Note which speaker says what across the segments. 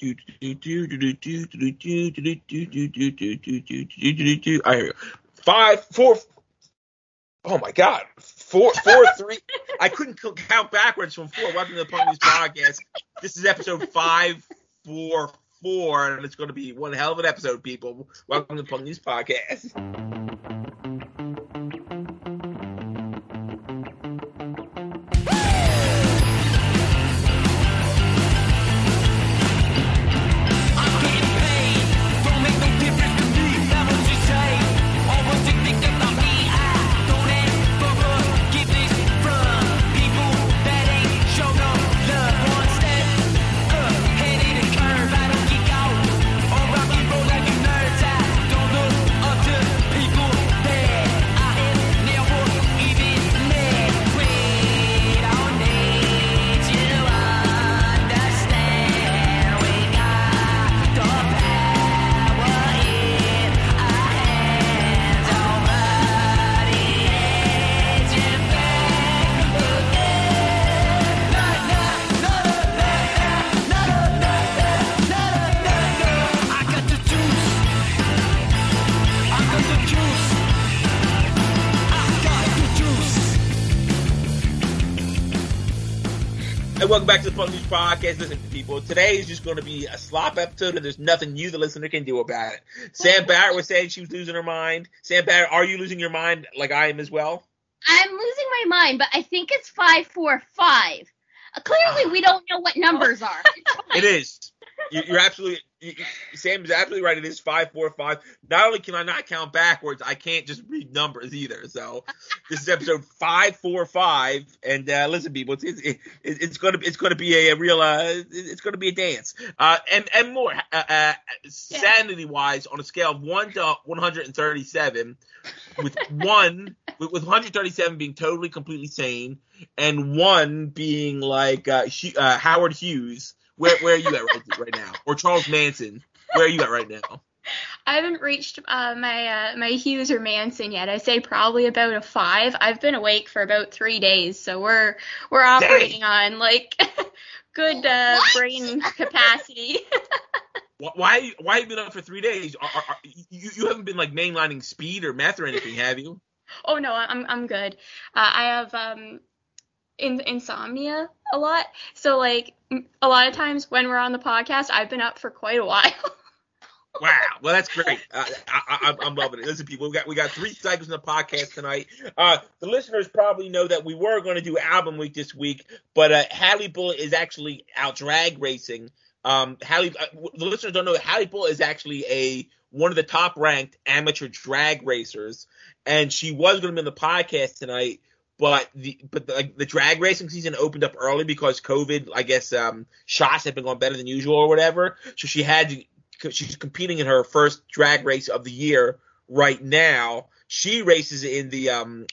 Speaker 1: right, 5, 4. Oh my God, 4, 3. I couldn't count backwards from 4. Welcome to the Punk News Podcast. This is episode 544, and it's going to be one hell of an episode, people. Welcome to the Punk News Podcast. Welcome back to the Punk News Podcast. Listen, people, today is just going to be a slop episode, and there's nothing you, the listener, can do about it. Sam Barrett was saying she was losing her mind. Sam Barrett, are you losing your mind like I am as well?
Speaker 2: I'm losing my mind, but I think it's 545. Clearly, we don't know what numbers are.
Speaker 1: It is. You're absolutely. Sam is absolutely right. It is 545. Not only can I not count backwards, I can't just read numbers either. So this is episode 545. And listen, people, it's going to be a real. It's going to be a dance. And more sanity wise, on a scale of 1 to 137, with 137 being totally completely sane, and 1 being like Howard Hughes. Where are you at right now? Or Charles Manson? Where are you at right now?
Speaker 3: I haven't reached my Hughes or Manson yet. I say probably about a 5. I've been awake for about 3 days, so we're operating on like good brain capacity.
Speaker 1: Why have you been up for 3 days? You haven't been like mainlining speed or meth or anything, have you?
Speaker 3: Oh no, I'm good. I have insomnia a lot, so like a lot of times when we're on the podcast, I've been up for quite a while.
Speaker 1: Wow, well that's great. I'm loving it. Listen, people, we got 3 segments in the podcast tonight. The listeners probably know that we were going to do album week this week, but Hallie Bullet is actually out drag racing. The listeners don't know that Hallie Bullet is actually one of the top ranked amateur drag racers, and she was going to be on the podcast tonight. But the drag racing season opened up early because COVID, I guess, shots have been going better than usual or whatever. So she's competing in her first drag race of the year right now. She races in the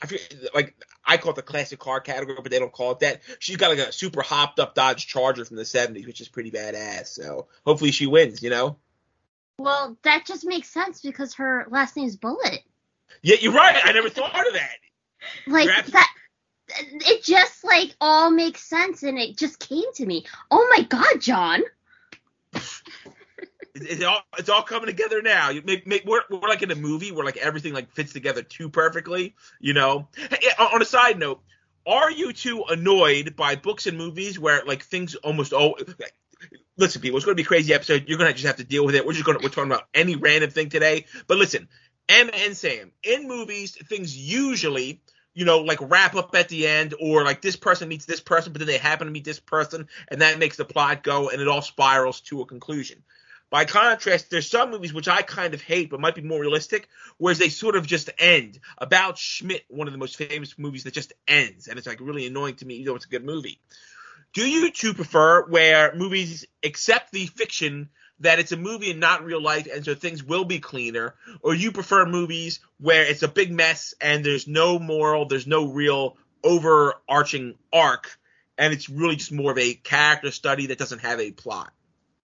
Speaker 1: I call it the classic car category, but they don't call it that. She's got like a super hopped up Dodge Charger from the 70s, which is pretty badass. So hopefully she wins, you know?
Speaker 2: Well, that just makes sense because her last name is Bullet.
Speaker 1: Yeah, you're right. I never thought of that.
Speaker 2: Like that, it just like all makes sense, and it just came to me. Oh my God, John!
Speaker 1: It's all coming together now. We're like in a movie where like everything like fits together too perfectly, you know. Hey, on a side note, are you too annoyed by books and movies where like things almost listen, people, it's going to be a crazy episode. You're going to just have to deal with it. We're talking about any random thing today. But listen, Emma and Sam, in movies, things usually, you know, like wrap up at the end, or like this person meets this person, but then they happen to meet this person, and that makes the plot go, and it all spirals to a conclusion. By contrast, there's some movies which I kind of hate, but might be more realistic, whereas they sort of just end. About Schmidt, one of the most famous movies that just ends, and it's like really annoying to me, even though it's a good movie. Do you two prefer where movies accept the fiction that it's a movie and not real life, and so things will be cleaner, or you prefer movies where it's a big mess and there's no moral, there's no real overarching arc, and it's really just more of a character study that doesn't have a plot?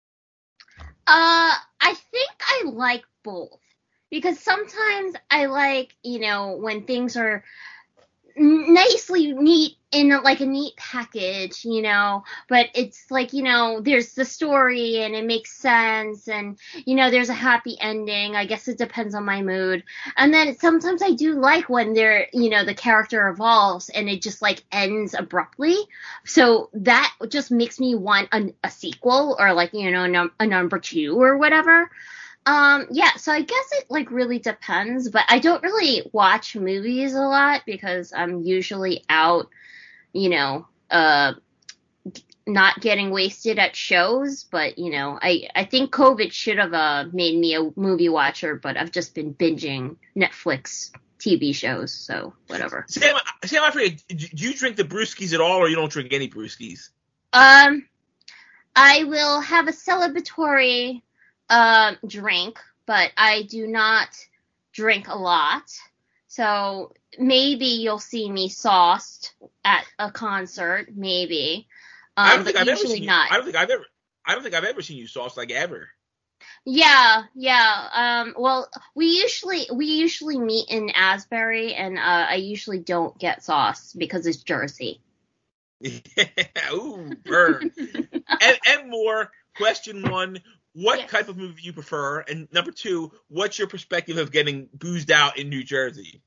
Speaker 2: I think I like both, because sometimes I like, you know, when things are nicely neat in like a neat package, you know, but it's like, you know, there's the story and it makes sense and, you know, there's a happy ending. I guess it depends on my mood. And then sometimes I do like when you know, the character evolves and it just like ends abruptly. So that just makes me want a sequel or like, you know, a number 2 or whatever. Yeah, so I guess it like really depends, but I don't really watch movies a lot because I'm usually out, you know, not getting wasted at shows, but you know, I think COVID should have made me a movie watcher, but I've just been binging Netflix TV shows, so whatever.
Speaker 1: Sam, I forget, do you drink the brewskis at all, or you don't drink any brewskis?
Speaker 2: I will have a celebratory drink, but I do not drink a lot. So maybe you'll see me sauced at a concert, maybe.
Speaker 1: I don't think
Speaker 2: but
Speaker 1: I've ever
Speaker 2: usually
Speaker 1: seen you.
Speaker 2: not.
Speaker 1: I don't think I've ever seen you sauced like ever.
Speaker 2: Yeah. Well, we usually meet in Asbury, and I usually don't get sauce because it's Jersey.
Speaker 1: Ooh, burn. and more. Question 1. What type of movie do you prefer? And number 2, what's your perspective of getting boozed out in New Jersey?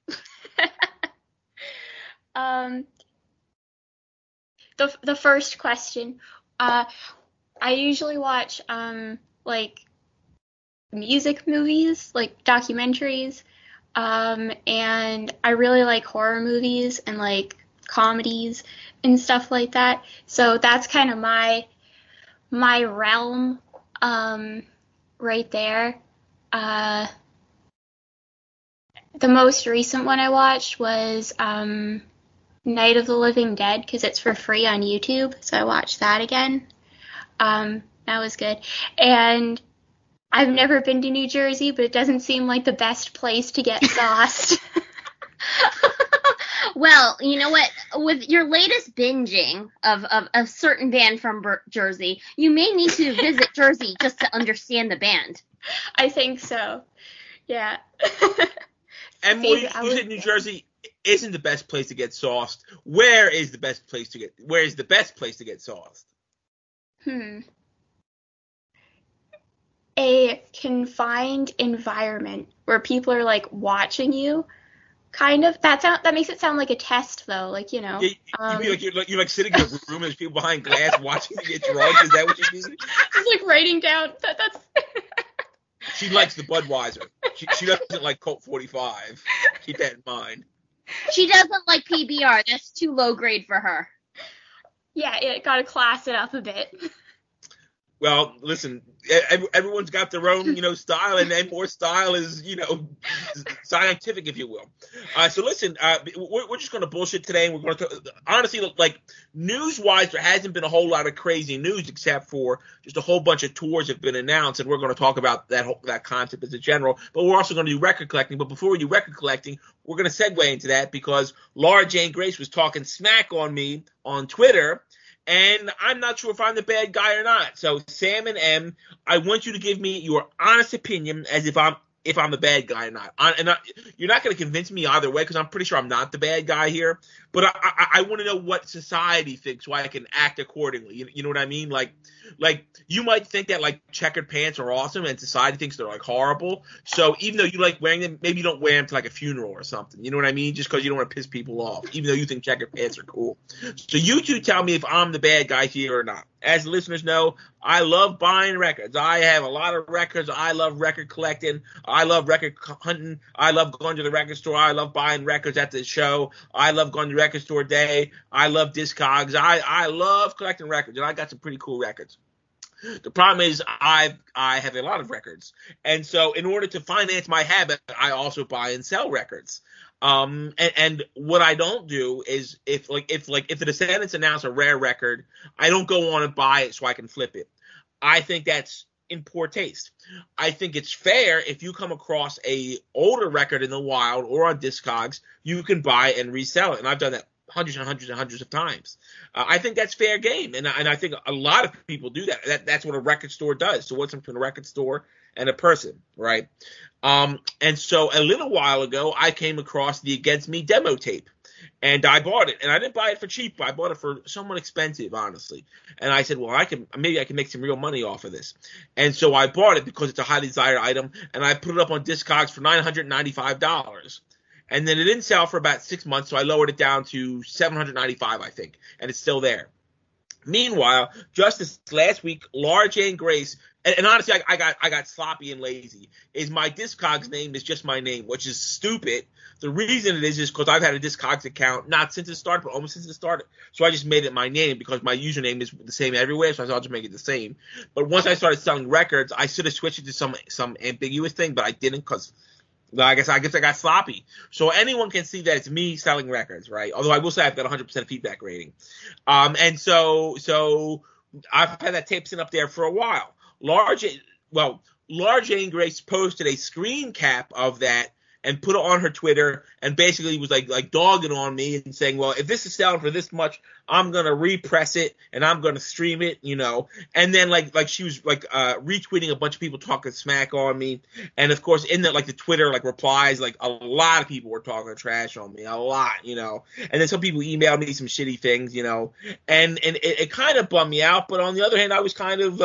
Speaker 3: The first question, I usually watch like music movies, like documentaries, and I really like horror movies and like comedies and stuff like that. So that's kind of my realm. Right there. The most recent one I watched was Night of the Living Dead because it's for free on YouTube, so I watched that again. That was good. And I've never been to New Jersey, but it doesn't seem like the best place to get sauced.
Speaker 2: Well, you know what? With your latest binging of a certain band from Jersey, you may need to visit Jersey just to understand the band.
Speaker 3: I think so. Yeah.
Speaker 1: And you said New Jersey isn't the best place to get sauced. Where is the best place to get sauced?
Speaker 3: A confined environment where people are like watching you. Kind of. That makes it sound like a test, though. Like, you know.
Speaker 1: You're like sitting in a room and there's people behind glass watching you get drunk. Is that what you mean?
Speaker 3: Just like writing down. That's.
Speaker 1: She likes the Budweiser. She doesn't like Colt 45. Keep that in mind.
Speaker 2: She doesn't like PBR. That's too low grade for her.
Speaker 3: Yeah, gotta class it up a bit.
Speaker 1: Well, listen, everyone's got their own, you know, style, and more style is, you know, scientific, if you will. So listen, we're just going to bullshit today, and we're going to honestly, like, news-wise, there hasn't been a whole lot of crazy news except for just a whole bunch of tours have been announced, and we're going to talk about that concept as a general. But we're also going to do record collecting. But before we do record collecting, we're going to segue into that because Laura Jane Grace was talking smack on me on Twitter. And I'm not sure if I'm the bad guy or not. So Sam and M, I want you to give me your honest opinion as if I'm the bad guy or not. You're not going to convince me either way because I'm pretty sure I'm not the bad guy here. But I want to know what society thinks so I can act accordingly. You know what I mean? Like you might think that like checkered pants are awesome and society thinks they're like horrible. So even though you like wearing them, maybe you don't wear them to like a funeral or something. You know what I mean? Just because you don't want to piss people off, even though you think checkered pants are cool. So you two tell me if I'm the bad guy here or not. As listeners know, I love buying records. I have a lot of records. I love record collecting. I love record hunting. I love going to the record store. I love buying records at the show. I love going to the record store day. I love Discogs. I love collecting records, and I got some pretty cool records. The problem is I have a lot of records, and so in order to finance my habit, I also buy and sell records. And what I don't do is if the Descendants announce a rare record, I don't go on and buy it so I can flip it. I think that's in poor taste. I think it's fair if you come across a older record in the wild or on Discogs, you can buy and resell it. And I've done that hundreds and hundreds and hundreds of times. I think that's fair game. And I think a lot of people do that. That's what a record store does. So what's between a record store and a person, right? And so a little while ago, I came across the Against Me demo tape. And I bought it, and I didn't buy it for cheap. I bought it for somewhat expensive, honestly. And I said, well, maybe I can make some real money off of this. And so I bought it because it's a highly desired item, and I put it up on Discogs for $995. And then it didn't sell for about 6 months, so I lowered it down to $795, I think, and it's still there. Meanwhile, just this last week, Laura Jane Grace, and honestly, I got sloppy and lazy. Is my Discogs name is just my name, which is stupid. The reason it is because I've had a Discogs account not since it started, but almost since it started. So I just made it my name because my username is the same everywhere. So I thought I'll just make it the same. But once I started selling records, I should have switched it to some ambiguous thing, but I didn't because. I guess I got sloppy. So anyone can see that it's me selling records, right? Although I will say I've got 100% feedback rating. And so I've had that tape sitting up there for a while. Laura Jane Grace posted a screen cap of that and put it on her Twitter and basically was like dogging on me and saying, well, if this is selling for this much, I'm going to repress it and I'm going to stream it, And then like she was retweeting a bunch of people talking smack on me. And of course in the Twitter replies, a lot of people were talking trash on me, a lot, And then some people emailed me some shitty things, and it kind of bummed me out. But on the other hand, I was kind of,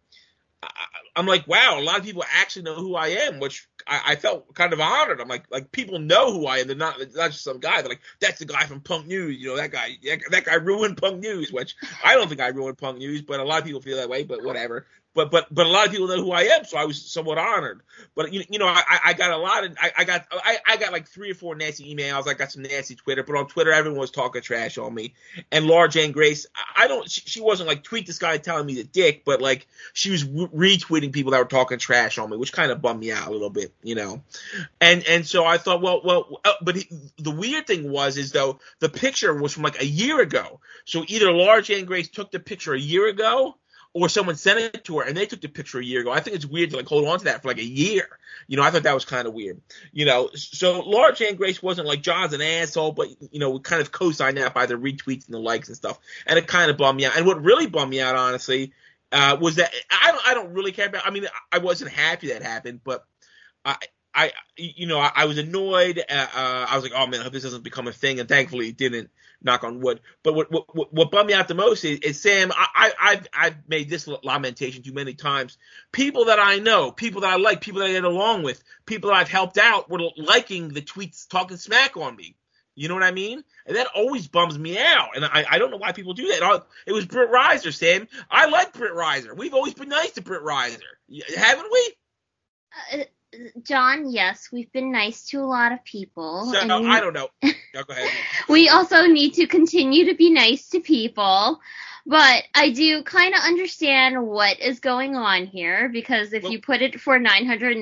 Speaker 1: I'm like, wow, a lot of people actually know who I am, which I felt kind of honored. I'm like people know who I am. They're not just some guy. They're like, that's the guy from Punk News. That guy ruined Punk News, which I don't think I ruined Punk News, but a lot of people feel that way, but whatever. But a lot of people know who I am, so I was somewhat honored. But I got a lot of I got like 3 or 4 nasty emails. I got some nasty Twitter, but on Twitter everyone was talking trash on me. And Laura Jane Grace, she wasn't tweet this guy telling me the dick, but she was retweeting people that were talking trash on me, which kind of bummed me out a little bit, And so I thought, the weird thing is though the picture was from a year ago. So either Laura Jane Grace took the picture a year ago, or someone sent it to her and they took the picture a year ago. I think it's weird to hold on to that for a year. I thought that was kind of weird. So Laura Jane Grace wasn't like John's an asshole, but we kind of co-signed that by the retweets and the likes and stuff. And it kind of bummed me out. And what really bummed me out, honestly, was that I don't really care about. I mean, I wasn't happy that happened, but I was annoyed. I was like, oh man, I hope this doesn't become a thing. And thankfully it didn't, knock on wood. But what bummed me out the most is Sam, I've made this lamentation too many times. People that I know, people that I like, people that I get along with, people that I've helped out were liking the tweets talking smack on me. You know what I mean? And that always bums me out. And I don't know why people do that. It was Britt Reiser, Sam. I like Britt Reiser. We've always been nice to Britt Reiser. Haven't we?
Speaker 2: John, yes, we've been nice to a lot of people.
Speaker 1: So, I don't know. No, go ahead.
Speaker 2: We also need to continue to be nice to people. But I do kind of understand what is going on here, because if you put it for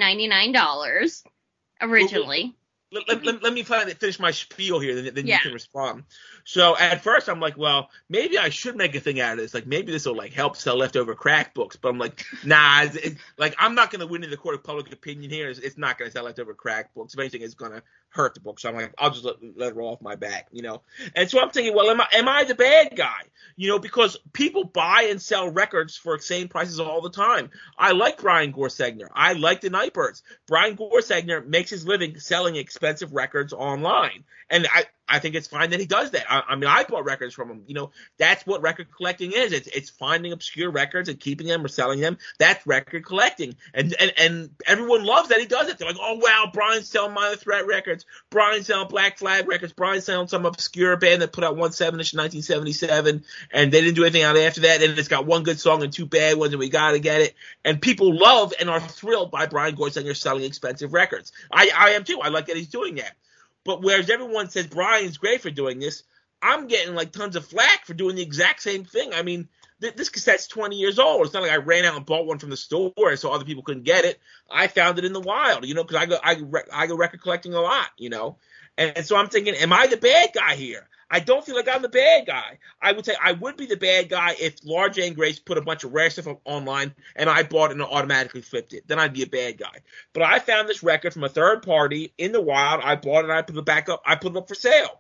Speaker 2: $999 originally.
Speaker 1: Let me finish my spiel here, then you can respond. So at first I'm like, well, maybe I should make a thing out of this. Maybe this will help sell leftover crack books. But I'm like, nah, I'm not going to win in the court of public opinion here. It's not going to sell leftover crack books. If anything, it's going to hurt the book. So I'm like, I'll just let it roll off my back, And so I'm thinking, well, am I the bad guy? Because people buy and sell records for insane prices all the time. I like Brian Gorsegner. I like the Nightbirds. Brian Gorsegner makes his living selling expensive records online. And I think it's fine that he does that. I mean, I bought records from him. That's what record collecting is. It's finding obscure records and keeping them or selling them. That's record collecting. And everyone loves that he does it. They're like, oh, wow, Brian's selling Minor Threat records. Brian's selling Black Flag records. Brian's selling some obscure band that put out 1 7-inch in 1977, and they didn't do anything out after that. And it's got 1 good song and 2 bad ones, and we got to get it. And people love and are thrilled by Brian Gorsegner selling expensive records. I am too. I like that he's doing that. But whereas everyone says Brian's great for doing this, I'm getting tons of flack for doing the exact same thing. I mean, this cassette's 20 years old. It's not like I ran out and bought one from the store so other people couldn't get it. I found it in the wild, because I go record collecting a lot, And so I'm thinking, am I the bad guy here? I don't feel like I'm the bad guy. I would say I would be the bad guy if Laura Jane Grace put a bunch of rare stuff online and I bought it and automatically flipped it. Then I'd be a bad guy. But I found this record from a third party in the wild. I bought it and I put it back up. I put it up for sale.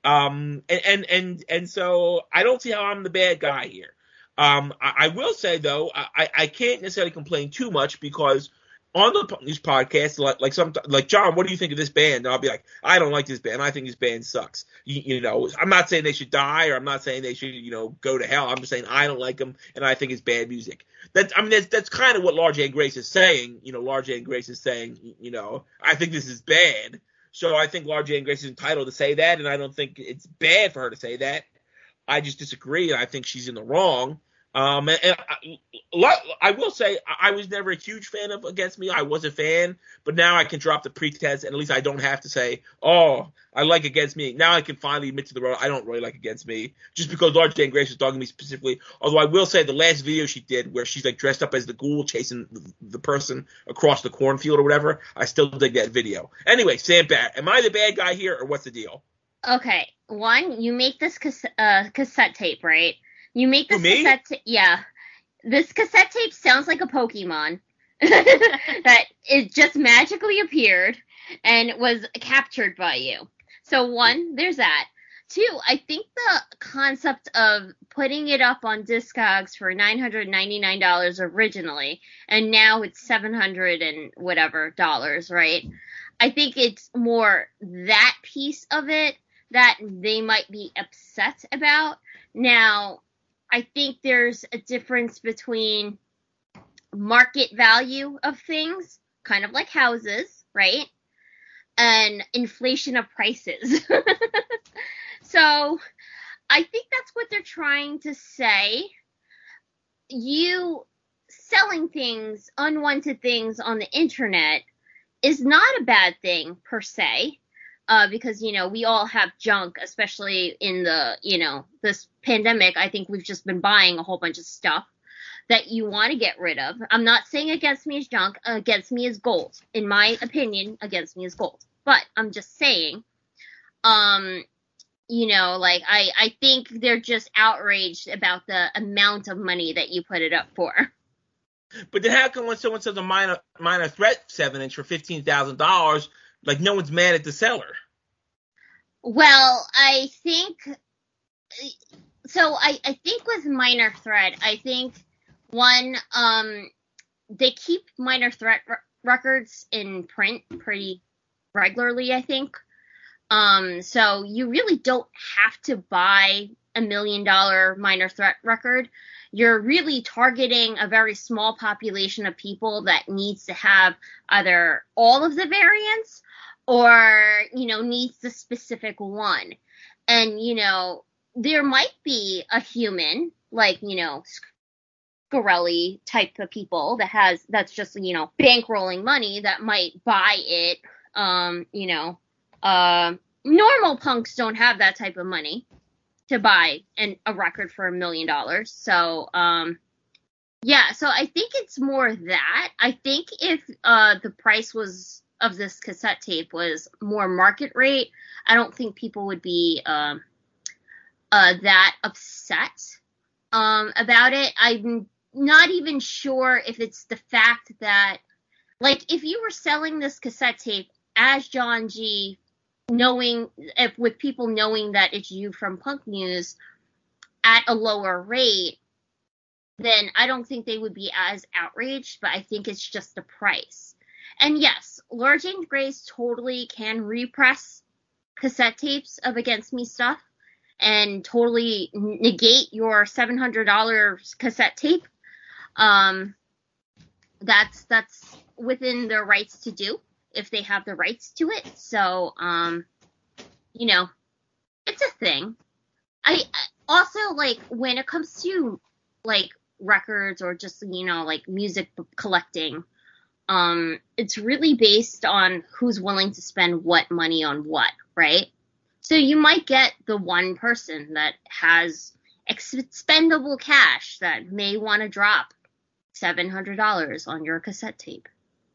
Speaker 1: And so I don't see how I'm the bad guy here. I will say though, I can't necessarily complain too much because on these podcasts, like John, what do you think of this band? And I'll be like, I don't like this band. I think this band sucks. You know, I'm not saying they should die, or I'm not saying they should, go to hell. I'm just saying I don't like them, and I think it's bad music. That's kind of what Laura Jane Grace is saying. Laura Jane Grace is saying, I think this is bad. So I think Laura Jane Grace is entitled to say that, and I don't think it's bad for her to say that. I just disagree, and I think she's in the wrong. I will say I was never a huge fan of Against Me. I was a fan, but now I can drop the pretense, and at least I don't have to say, oh, I like Against Me. Now I can finally admit to the world I don't really like Against Me, just because Laura Jane Grace is dogging me specifically. Although I will say the last video she did where she's like dressed up as the ghoul chasing the person across the cornfield or whatever, I still dig that video. Anyway, Sam Barrett, am I the bad guy here, or what's the deal?
Speaker 2: Okay, one, you make this cassette tape, right? You make this cassette tape. Yeah. This cassette tape sounds like a Pokemon that it just magically appeared and was captured by you. So one, there's that. Two, I think the concept of putting it up on Discogs for $999 originally, and now it's $700 and whatever dollars, right? I think it's more that piece of it that they might be upset about. Now, I think there's a difference between market value of things, kind of like houses, right? And inflation of prices. So I think that's what they're trying to say. You selling things, unwanted things on the internet is not a bad thing per se. Because, we all have junk, especially in the, this pandemic. I think we've just been buying a whole bunch of stuff that you want to get rid of. I'm not saying Against Me is junk. Against Me is gold. In my opinion, Against Me is gold. But I'm just saying, I think they're just outraged about the amount of money that you put it up for.
Speaker 1: But then how come when someone sells a minor threat 7-inch for $15,000, like no one's mad at the seller?
Speaker 2: Well, I think with Minor Threat, I think one, they keep Minor Threat records in print pretty regularly, I think. So you really don't have to buy $1 million Minor Threat record. You're really targeting a very small population of people that needs to have either all of the variants or, needs the specific one. And, there might be a human, like, Scarelli type of people that's just, bankrolling money that might buy it. Normal punks don't have that type of money to buy a record for $1 million. So, so I think it's more that. I think if the price of this cassette tape was more market rate, I don't think people would be that upset about it. I'm not even sure if it's the fact that, like, if you were selling this cassette tape as John G, with people knowing that it's you from Punk News at a lower rate, then I don't think they would be as outraged, but I think it's just the price. And yes, Laura Jane Grace totally can repress cassette tapes of Against Me stuff and totally negate your $700 cassette tape. That's within their rights to do if they have the rights to it. So, it's a thing. I also, like, when it comes to, like, records or just, like, music collecting, it's really based on who's willing to spend what money on what, right? So you might get the one person that has expendable cash that may want to drop $700 on your cassette tape.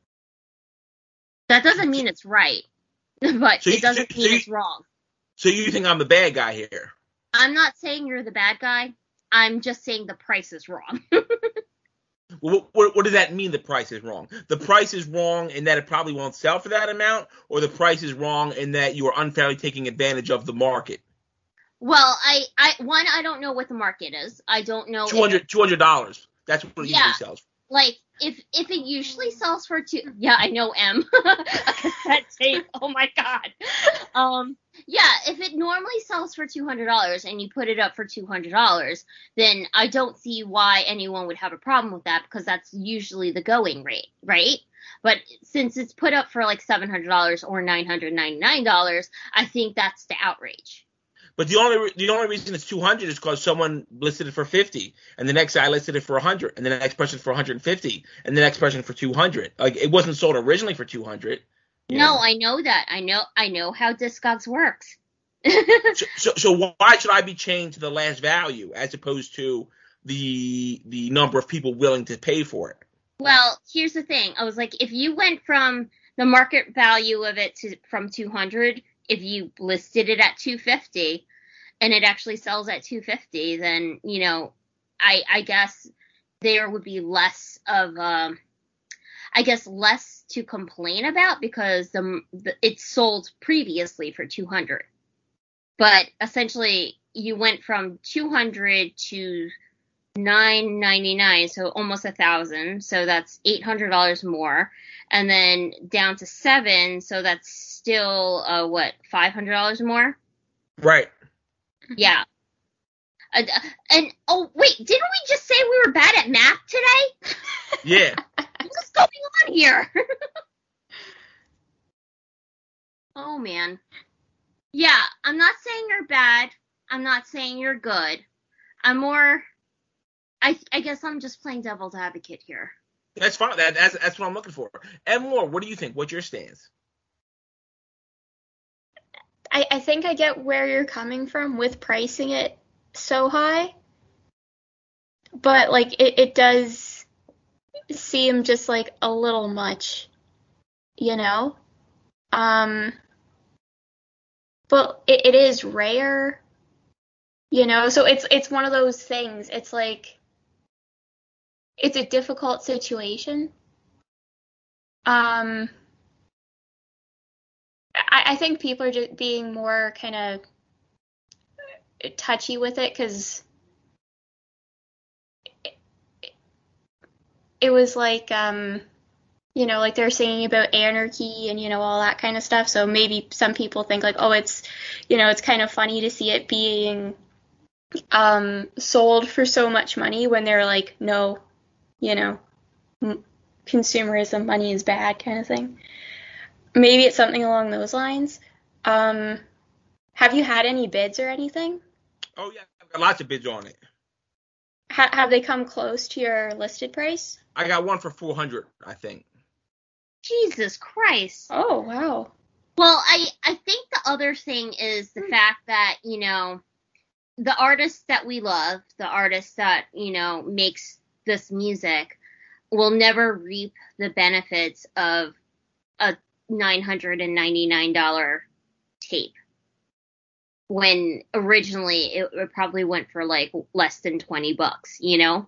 Speaker 2: That doesn't mean it's right, but it doesn't mean it's wrong.
Speaker 1: So you think I'm the bad guy here?
Speaker 2: I'm not saying you're the bad guy. I'm just saying the price is wrong.
Speaker 1: What does that mean, the price is wrong? The price is wrong in that it probably won't sell for that amount, or the price is wrong in that you are unfairly taking advantage of the market?
Speaker 2: Well, I don't know what the market is. I don't know.
Speaker 1: $200. That's what it usually sells.
Speaker 2: like if it usually sells for yeah, I know M. A cassette tape. Oh my god. Yeah, if it normally sells for $200 and you put it up for $200, then I don't see why anyone would have a problem with that, because that's usually the going rate, right? But since it's put up for like $700 or $999, I think that's the outrage.
Speaker 1: But the only reason it's 200 is because someone listed it for 50, and the next guy listed it for 100, and the next person for 150, and the next person for 200. Like, it wasn't sold originally for 200.
Speaker 2: No, I know that. I know how Discogs works.
Speaker 1: So why should I be chained to the last value as opposed to the number of people willing to pay for it?
Speaker 2: Well, here's the thing. I was like, if you went from the market value of it from 200, if you listed it at 250 and it actually sells at 250, then, you know, I guess there would be less of, less to complain about, because it's sold previously for 200. But essentially you went from 200 to $999, so almost $1,000, so that's $800 more, and then down to 7, so that's still $500 more?
Speaker 1: Right.
Speaker 2: Yeah. And oh wait, didn't we just say we were bad at math today?
Speaker 1: Yeah.
Speaker 2: What's going on here? Oh man. Yeah, I'm not saying you're bad. I'm not saying you're good. I'm more, I guess I'm just playing devil's advocate here.
Speaker 1: That's fine. That's what I'm looking for. And more, what do you think? What's your stance?
Speaker 3: I think I get where you're coming from with pricing it so high. But, like, it does seem just, like, a little much, you know? But it is rare, you know? So it's one of those things. It's like, it's a difficult situation. I think people are just being more kind of touchy with it, because it was like, you know, like they're singing about anarchy and, you know, all that kind of stuff. So maybe some people think like, oh, it's, you know, it's kind of funny to see it being sold for so much money when they're like, no, you know, consumerism, money is bad kind of thing. Maybe it's something along those lines. Have you had any bids or anything?
Speaker 1: Oh, yeah. I've got lots of bids on it.
Speaker 3: Have they come close to your listed price?
Speaker 1: I got one for $400, I think.
Speaker 2: Jesus Christ.
Speaker 3: Oh, wow.
Speaker 2: Well, I think the other thing is the fact that, you know, the artists that we love, the artists that, you know, makes this music, will never reap the benefits of a $999 tape, when originally it probably went for like less than $20, you know?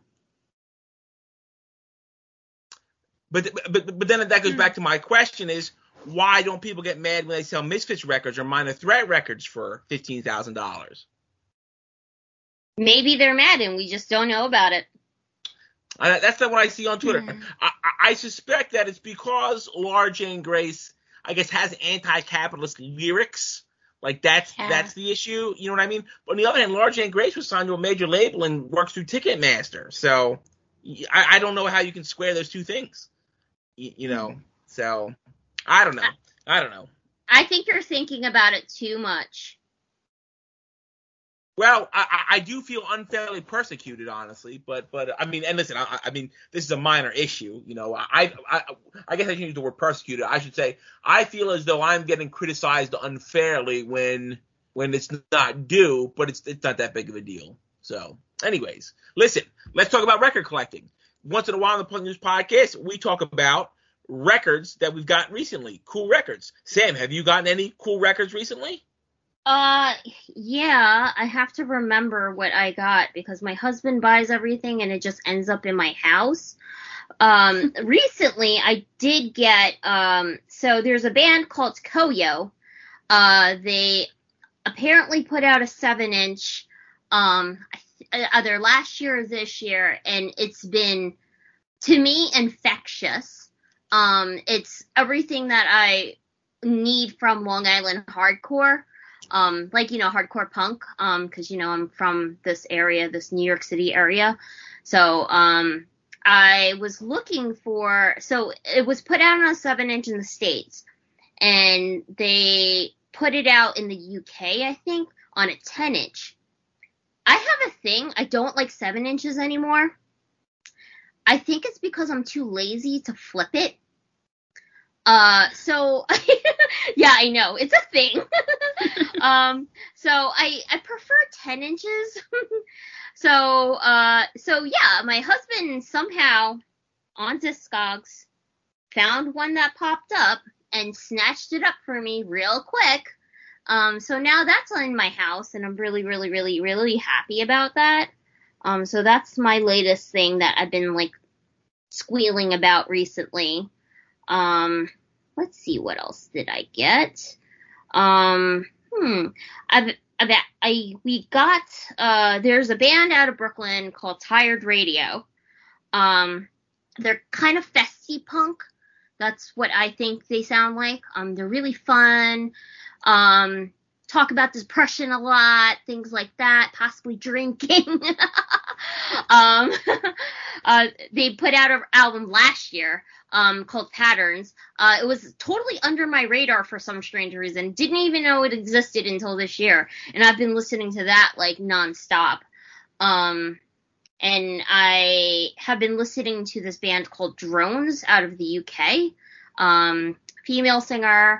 Speaker 1: But then that goes back to my question is, why don't people get mad when they sell Misfits records or Minor Threat records for $15,000?
Speaker 2: Maybe they're mad and we just don't know about it.
Speaker 1: That's not what I see on Twitter. I suspect that it's because Laura Jane Grace, I guess, has anti-capitalist lyrics. Like, that's the issue. You know what I mean? But on the other hand, Laura Jane Grace was signed to a major label and works through Ticketmaster. So I don't know how you can square those two things. You know? So I don't know.
Speaker 2: I think you're thinking about it too much.
Speaker 1: Well, I do feel unfairly persecuted, honestly, but I mean, and listen, I mean, this is a minor issue, you know. I guess I shouldn't use the word persecuted. I should say I feel as though I'm getting criticized unfairly when it's not due, but it's not that big of a deal. So, anyways, listen, let's talk about record collecting. Once in a while on the Punk News Podcast, we talk about records that we've gotten recently, cool records. Sam, have you gotten any cool records recently?
Speaker 2: Yeah, I have to remember what I got because my husband buys everything and it just ends up in my house. Recently I did get, so there's a band called Koyo. They apparently put out a 7-inch, either last year or this year, and it's been to me, infectious. It's everything that I need from Long Island hardcore. Like, hardcore punk, cause, I'm from this area, this New York City area. So, I was looking so it was put out on a 7-inch in the States, and they put it out in the UK, I think, on a 10-inch. I have a thing, I don't like 7 inches anymore. I think it's because I'm too lazy to flip it. So, yeah, I know, it's a thing. So I prefer 10 inches. So yeah, my husband somehow on Discogs found one that popped up and snatched it up for me real quick. So now that's in my house, and I'm really, really, really, really happy about that. So that's my latest thing that I've been like squealing about recently. Let's see, what else did I get? We got, there's a band out of Brooklyn called Tired Radio. They're kind of festy punk. That's what I think they sound like. They're really fun. Talk about depression a lot, things like that, possibly drinking. They put out an album last year, called Patterns. It was totally under my radar for some strange reason. Didn't even know it existed until this year. And I've been listening to that like nonstop. And I have been listening to this band called Drones out of the UK. Female singer,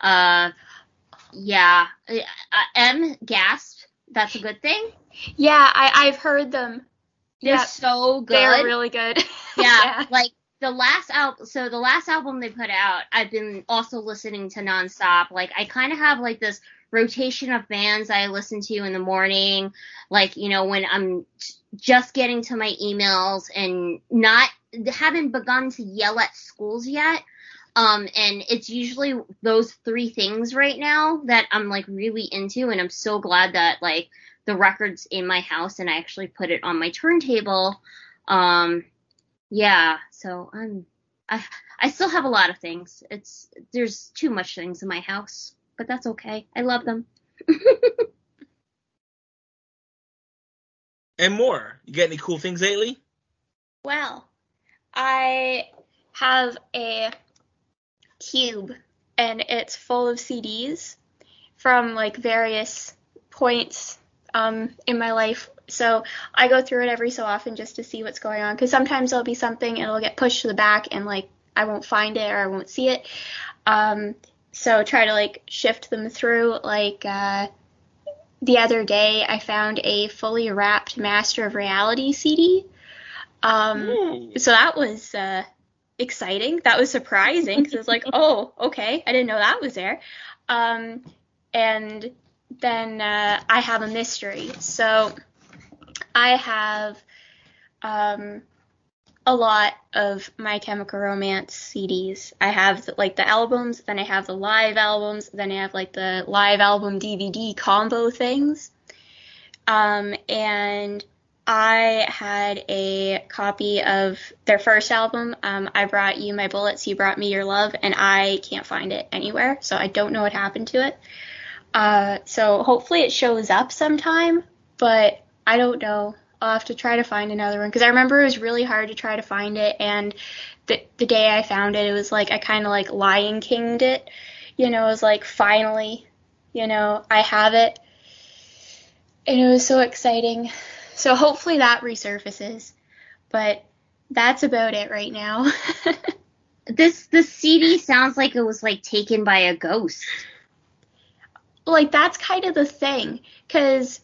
Speaker 2: yeah, M gasp. That's a good thing.
Speaker 3: Yeah, I've heard them.
Speaker 2: They're so good.
Speaker 3: They're really good.
Speaker 2: Yeah, like the last album they put out, I've been also listening to nonstop. Like, I kind of have like this rotation of bands I listen to in the morning, like, when I'm just getting to my emails and haven't begun to yell at schools yet. And it's usually those 3 things right now that I'm like really into, and I'm so glad that like the record's in my house and I actually put it on my turntable. Yeah, so I still have a lot of things. There's too much things in my house, but that's okay. I love them.
Speaker 1: And more. You get any cool things lately?
Speaker 3: Well, I have a cube, and it's full of CDs from like various points in my life. So I go through it every so often just to see what's going on, because sometimes there'll be something and it'll get pushed to the back and like I won't find it or I won't see it. So try to like shift them through. Like the other day I found a fully wrapped Master of Reality CD. So that was exciting. That was surprising because it's like, oh, okay, I didn't know that was there. And then I have a mystery. So I have a lot of My Chemical Romance CDs. I have like the albums, then I have the live albums, then I have like the live album DVD combo things. And I had a copy of their first album, I Brought You My Bullets, You Brought Me Your Love, and I can't find it anywhere, so I don't know what happened to it. So hopefully it shows up sometime, but I don't know. I'll have to try to find another one, because I remember it was really hard to try to find it, and the day I found it, it was like I kind of like Lion King'd it. It was like, finally, I have it. And it was so exciting. So hopefully that resurfaces, but that's about it right now.
Speaker 2: The CD sounds like it was like taken by a ghost.
Speaker 3: Like, that's kind of the thing, because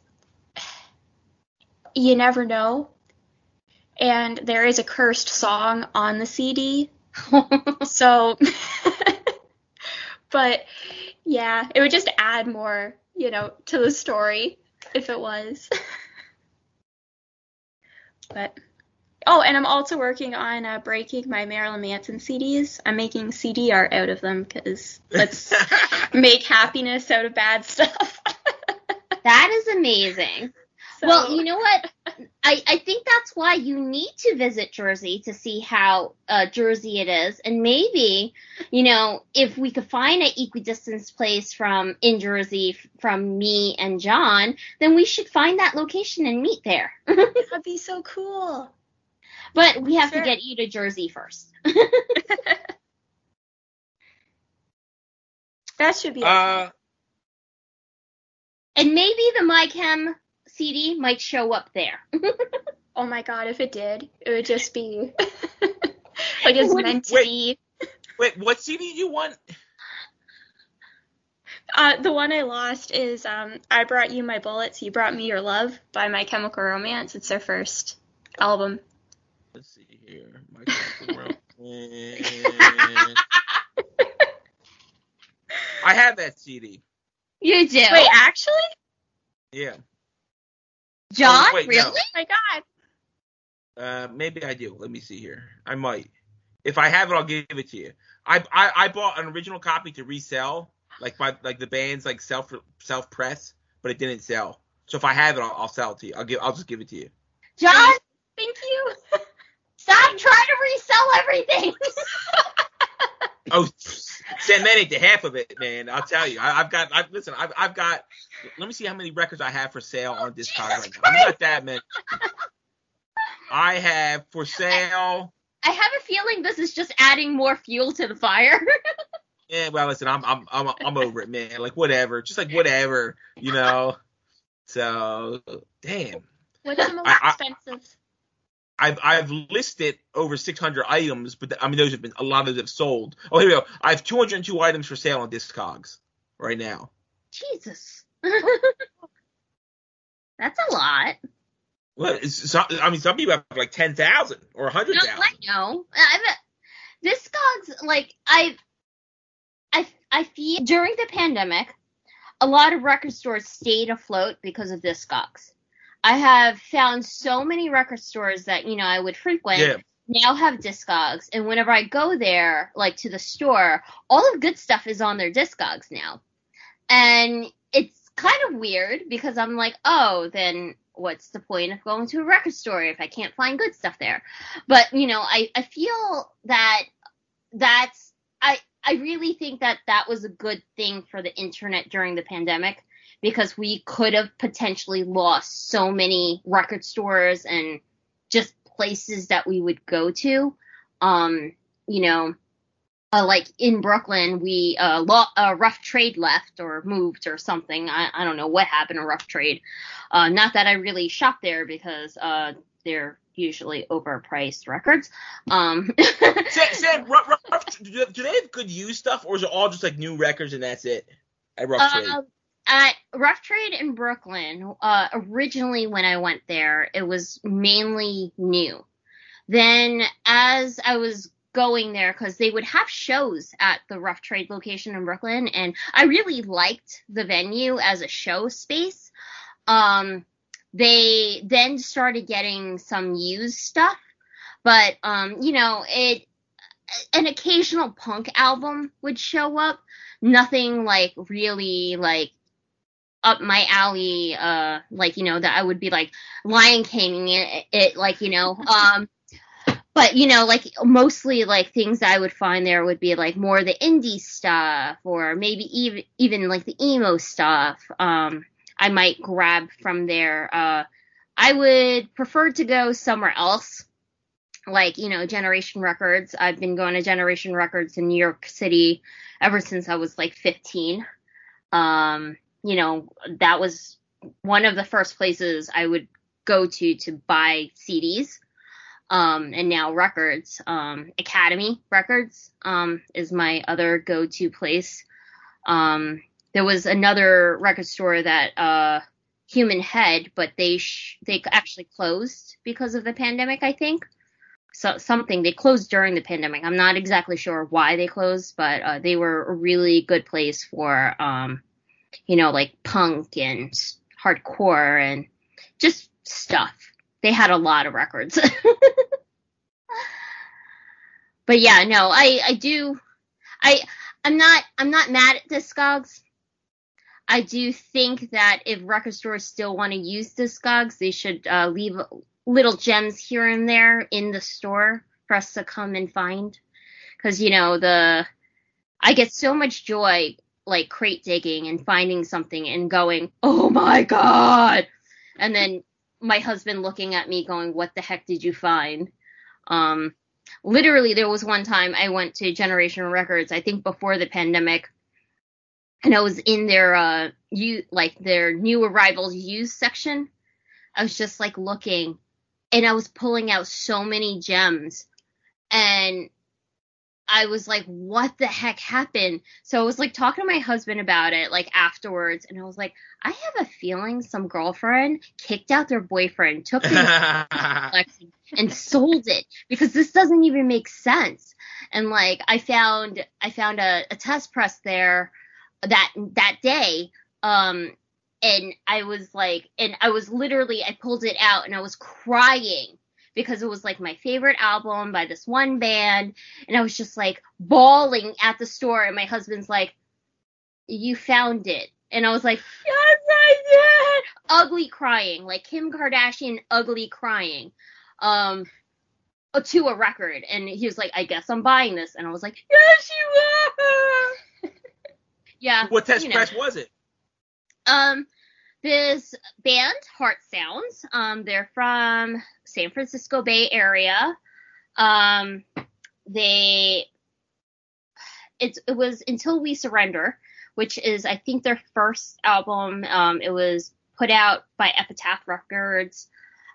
Speaker 3: you never know. And there is a cursed song on the CD. So, but yeah, it would just add more, to the story if it was. But, and I'm also working on breaking my Marilyn Manson CDs. I'm making CD art out of them, because let's make happiness out of bad stuff.
Speaker 2: That is amazing.
Speaker 3: So,
Speaker 2: well, you know what? I think that's why you need to visit Jersey to see how Jersey it is. And maybe, if we could find an equidistant place in Jersey from me and John, then we should find that location and meet there.
Speaker 3: that'd be so cool.
Speaker 2: But we have
Speaker 3: Sure.
Speaker 2: to get you to Jersey first.
Speaker 3: That should be okay.
Speaker 2: And maybe the MyChem CD might show up there.
Speaker 3: Oh my god, if it did, it would just be like it's meant to be.
Speaker 1: Wait, what CD do you want?
Speaker 3: The one I lost is I Brought You My Bullets, You Brought Me Your Love by My Chemical Romance. It's their first album.
Speaker 1: Let's see here. My Chemical Romance. I have that CD.
Speaker 2: You do?
Speaker 3: Wait, actually?
Speaker 1: Yeah.
Speaker 2: John?
Speaker 1: wait,
Speaker 2: really?
Speaker 1: no.
Speaker 3: Oh my god.
Speaker 1: Maybe I do. Let me see here. I might. If I have it, I'll give it to you. I bought an original copy to resell, like the band's like self press, but it didn't sell. So if I have it, I'll sell it to you. I'll just give it to you.
Speaker 2: John,
Speaker 3: Thank you.
Speaker 2: stop trying to resell everything.
Speaker 1: Oh, send that into half of it, man. I'll tell you. I've got. Let me see how many records I have for sale on Discogs right now. I'm not that many. I have for sale.
Speaker 2: I have a feeling this is just adding more fuel to the fire.
Speaker 1: Yeah, well, listen, I'm over it, man. Like whatever, just like whatever, So, damn.
Speaker 3: What's the most expensive?
Speaker 1: I've listed over 600 items, but those have been a lot of those have sold. Oh, here we go. I have 202 items for sale on Discogs right now.
Speaker 2: Jesus. That's a lot.
Speaker 1: Well, some people have like 10,000 or 100,000.
Speaker 2: No, I know. Discogs, like, I feel during the pandemic, a lot of record stores stayed afloat because of Discogs. I have found so many record stores that, I would frequent now have Discogs. And whenever I go there, like to the store, all of good stuff is on their Discogs now. And it's kind of weird because I'm like, oh, then what's the point of going to a record store if I can't find good stuff there? But, I feel I really think that was a good thing for the internet during the pandemic because we could have potentially lost so many record stores and just places that we would go to. Like in Brooklyn, we Rough Trade left or moved or something. I don't know what happened to Rough Trade. Not that I really shop there because they're usually overpriced records.
Speaker 1: Sam, do they have good used stuff, or is it all just like new records and that's it at Rough Trade?
Speaker 2: At Rough Trade in Brooklyn, originally when I went there, it was mainly new. Then as I was going there, because they would have shows at the Rough Trade location in Brooklyn, and I really liked the venue as a show space. They then started getting some used stuff, but, an occasional punk album would show up. Nothing like really like up my alley, that I would be like Lion King it but, like mostly like things I would find there would be like more the indie stuff or maybe even like the emo stuff. I might grab from there. I would prefer to go somewhere else, like, Generation Records. I've been going to Generation Records in New York City ever since I was like 15. That was one of the first places I would go to buy CDs. And now records. Academy Records is my other go-to place. There was another record store that Human Head, but they actually closed because of the pandemic, I think. So they closed during the pandemic. I'm not exactly sure why they closed, but they were a really good place for like punk and hardcore and just stuff. They had a lot of records. But yeah, no, I'm not mad at Discogs. I do think that if record stores still want to use Discogs, they should leave little gems here and there in the store for us to come and find. Because, you know, I get so much joy, like, crate digging and finding something and going, oh my God! And then my husband looking at me going, what the heck did you find? Literally, there was one time I went to Generation Records, I think before the pandemic, and I was in their their new arrivals used section. I was just like looking, and I was pulling out so many gems, and I was like, what the heck happened? So I was like talking to my husband about it like afterwards, and I was like, I have a feeling some girlfriend kicked out their boyfriend, took the collection and sold it, because this doesn't even make sense. And like I found a test press there that day, and I was like, and I was literally, I pulled it out and I was crying because it was like my favorite album by this one band, and I was just like bawling at the store, and my husband's like, you found it. And I was like, yes, I did! Ugly crying, like Kim Kardashian ugly crying, to a record. And he was like, I guess I'm buying this. And I was like, yes, you are! Yeah.
Speaker 1: What test press was it?
Speaker 2: This band, Heart Sounds, they're from San Francisco Bay Area. It was Until We Surrender, which is, I think, their first album. It was put out by Epitaph Records.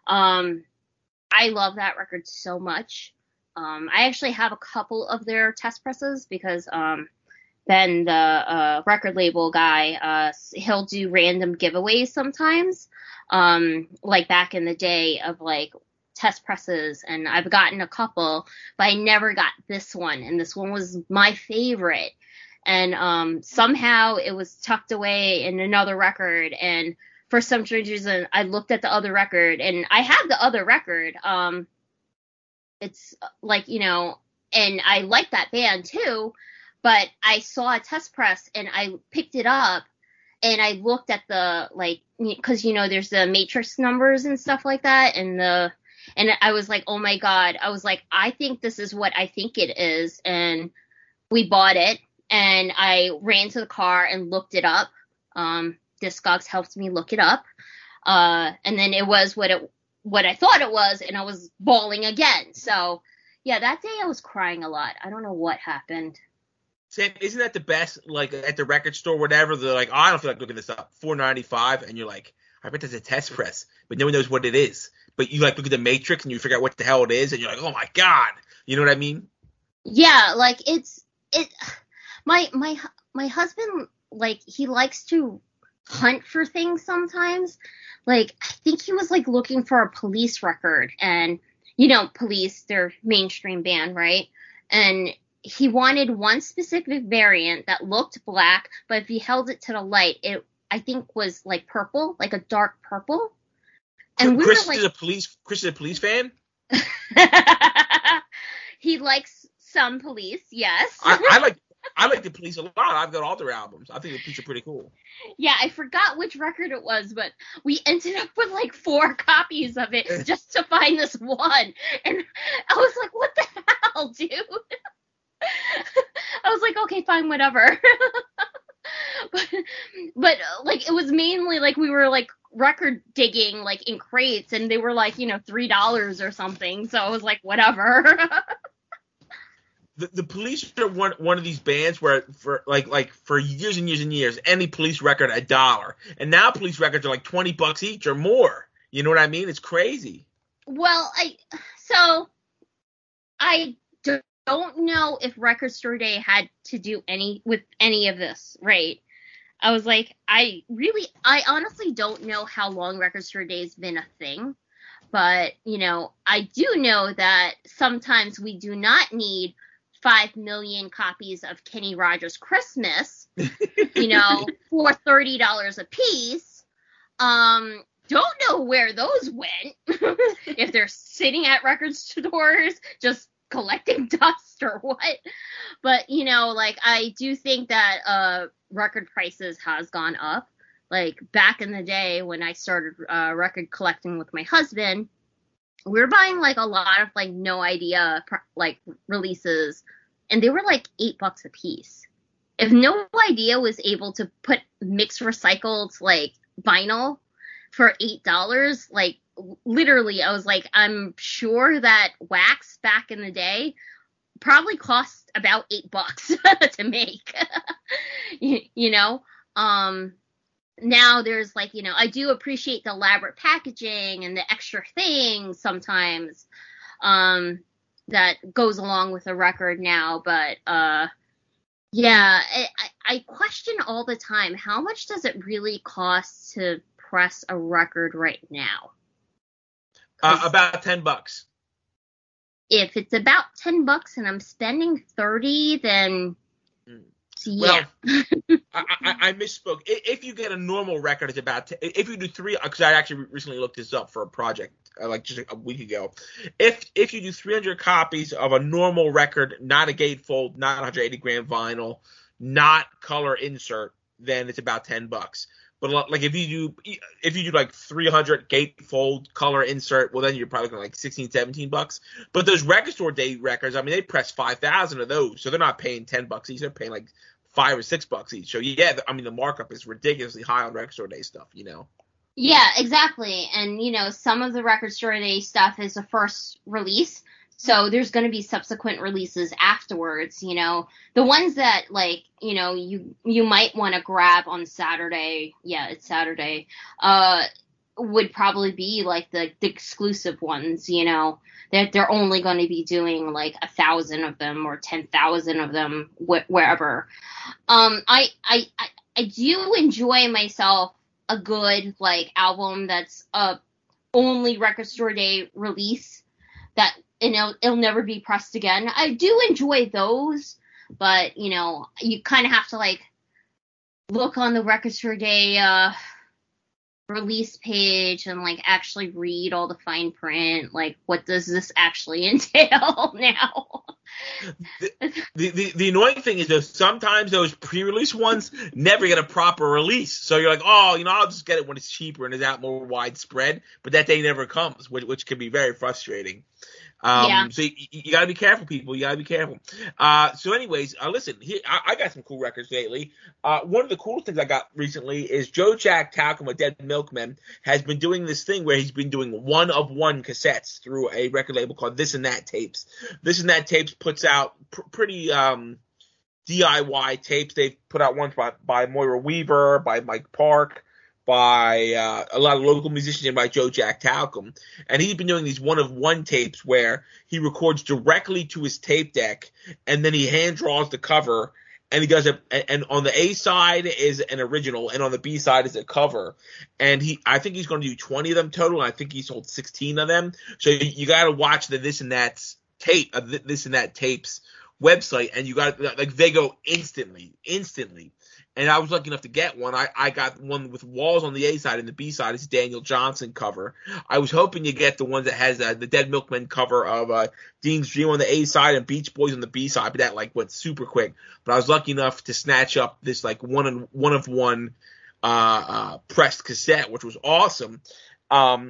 Speaker 2: I love that record so much. I actually have a couple of their test presses because, Ben, the record label guy, he'll do random giveaways sometimes, like back in the day of like test presses, and I've gotten a couple, but I never got this one, and this one was my favorite. And somehow it was tucked away in another record, and for some strange reason I looked at the other record, and I have the other record. It's like, you know, and I like that band too. But I saw a test press and I picked it up and I looked at the, like, because, you know, there's the matrix numbers and stuff like that. And I was like, oh my God. I was like, I think this is what I think it is. And we bought it, and I ran to the car and looked it up. Discogs helped me look it up. And then it was what I thought it was, and I was bawling again. So yeah, that day I was crying a lot. I don't know what happened.
Speaker 1: Sam, isn't that the best, like, at the record store, whatever, they're like, oh, I don't feel like looking this up, $4.95, and you're like, I bet that's a test press, but no one knows what it is. But you, like, look at the matrix, and you figure out what the hell it is, and you're like, oh, my God. You know what I mean?
Speaker 2: Yeah, like, my husband, like, he likes to hunt for things sometimes. Like, I think he was, like, looking for a Police record, and, you know, Police, they're mainstream band, right? And he wanted one specific variant that looked black, but if he held it to the light, it, I think, was like purple, like a dark purple. And we
Speaker 1: Chris
Speaker 2: were like,
Speaker 1: Chris is a Police fan?
Speaker 2: He likes some Police, yes.
Speaker 1: I like the Police a lot. I've got all their albums. I think the Police are pretty cool.
Speaker 2: Yeah, I forgot which record it was, but we ended up with like 4 copies of it just to find this one. And I was like, what the hell, dude? I was like, okay, fine, whatever. but like, it was mainly like we were like record digging like in crates, and they were like, you know, $3 or something. So I was like, whatever.
Speaker 1: The Police are one of these bands where for years and years and years, any Police record $1, and now Police records are like $20 each or more. You know what I mean? It's crazy.
Speaker 2: Well, I don't know if Record Store Day had to do any of this, right? I was like, I honestly don't know how long Record Store Day's been a thing, but, you know, I do know that sometimes we do not need 5 million copies of Kenny Rogers Christmas, you know, for $30 a piece. Don't know where those went. If they're sitting at record stores just collecting dust or what. But, you know, like, I do think that record prices has gone up. Like back in the day when I started record collecting with my husband, we were buying like a lot of like no idea like releases, and they were like $8 a piece. If No Idea was able to put mixed recycled like vinyl for $8, like literally I was like, I'm sure that wax back in the day probably cost about $8 to make. you know? Now there's like, you know, I do appreciate the elaborate packaging and the extra things sometimes that goes along with a record now, but yeah, I question all the time, how much does it really cost to press a record right now?
Speaker 1: About $10.
Speaker 2: If it's about $10 and I'm spending $30, then yeah.
Speaker 1: Well, I misspoke. If you get a normal record, it's about if you do three, because I actually recently looked this up for a project like just a week ago. If you do 300 copies of a normal record, not a gatefold, not 180 gram vinyl, not color insert, then it's about $10. But like if you do like 300 gatefold color insert, well then you're probably going like $16-17. But those record store day records, I mean, they press 5,000 of those, so they're not paying $10 each. They're paying like $5 or $6 each. So yeah, I mean the markup is ridiculously high on record store day stuff, you know.
Speaker 2: Yeah, exactly. And you know, some of the record store day stuff is a first release, so there's going to be subsequent releases afterwards. You know, the ones that like, you know, you might want to grab on Saturday. Yeah, it's Saturday. Would probably be like the exclusive ones. You know, that they're only going to be doing like 1,000 of them or 10,000 of them wherever. I do enjoy myself a good like album that's only record store day release that, you know, it'll never be pressed again. I do enjoy those, but you know, you kind of have to like look on the record store day release page and like actually read all the fine print. Like, what does this actually entail now?
Speaker 1: The annoying thing is, though, sometimes those pre-release ones never get a proper release. So you're like, oh, you know, I'll just get it when it's cheaper and it's out more widespread. But that day never comes, which can be very frustrating.
Speaker 2: Yeah.
Speaker 1: So you got to be careful, people. You got to be careful. So anyways, listen, here, I got some cool records lately. One of the coolest things I got recently is Joe Jack Talcum, a Dead Milkman, has been doing this thing where he's been doing one-of-one cassettes through a record label called This and That Tapes. This and That Tapes puts out pretty DIY tapes. They've put out ones by Moira Weaver, by Mike Park, by a lot of local musicians, and by Joe Jack Talcum. And he's been doing these one-of-one tapes where he records directly to his tape deck, and then he hand draws the cover, and he does and on the A side is an original, and on the B side is a cover. And I think he's going to do 20 of them total, and I think he sold 16 of them. So you got to watch the This and That Tapes website, and you got, like, they go instantly. And I was lucky enough to get one. I got one with Walls on the A side, and the B side is Daniel Johnson cover. I was hoping you get the one that has the Dead Milkman cover of Dean's Dream on the A side and Beach Boys on the B side, but that like went super quick. But I was lucky enough to snatch up this like one of one pressed cassette, which was awesome. What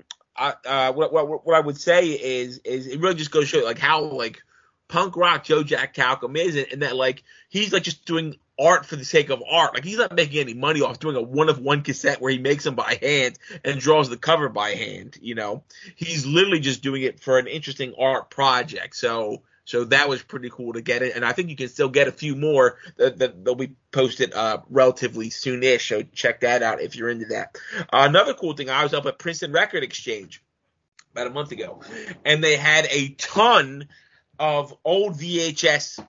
Speaker 1: I would say is it really just goes to show like how like punk rock Joe Jack Talcum is, and that like he's like just doing art for the sake of art. Like, he's not making any money off doing a one-of-one cassette where he makes them by hand and draws the cover by hand, you know. He's literally just doing it for an interesting art project. So that was pretty cool to get it, and I think you can still get a few more that they'll be posted relatively soon-ish, so check that out if you're into that. Another cool thing, I was up at Princeton Record Exchange about a month ago, and they had a ton of old VHS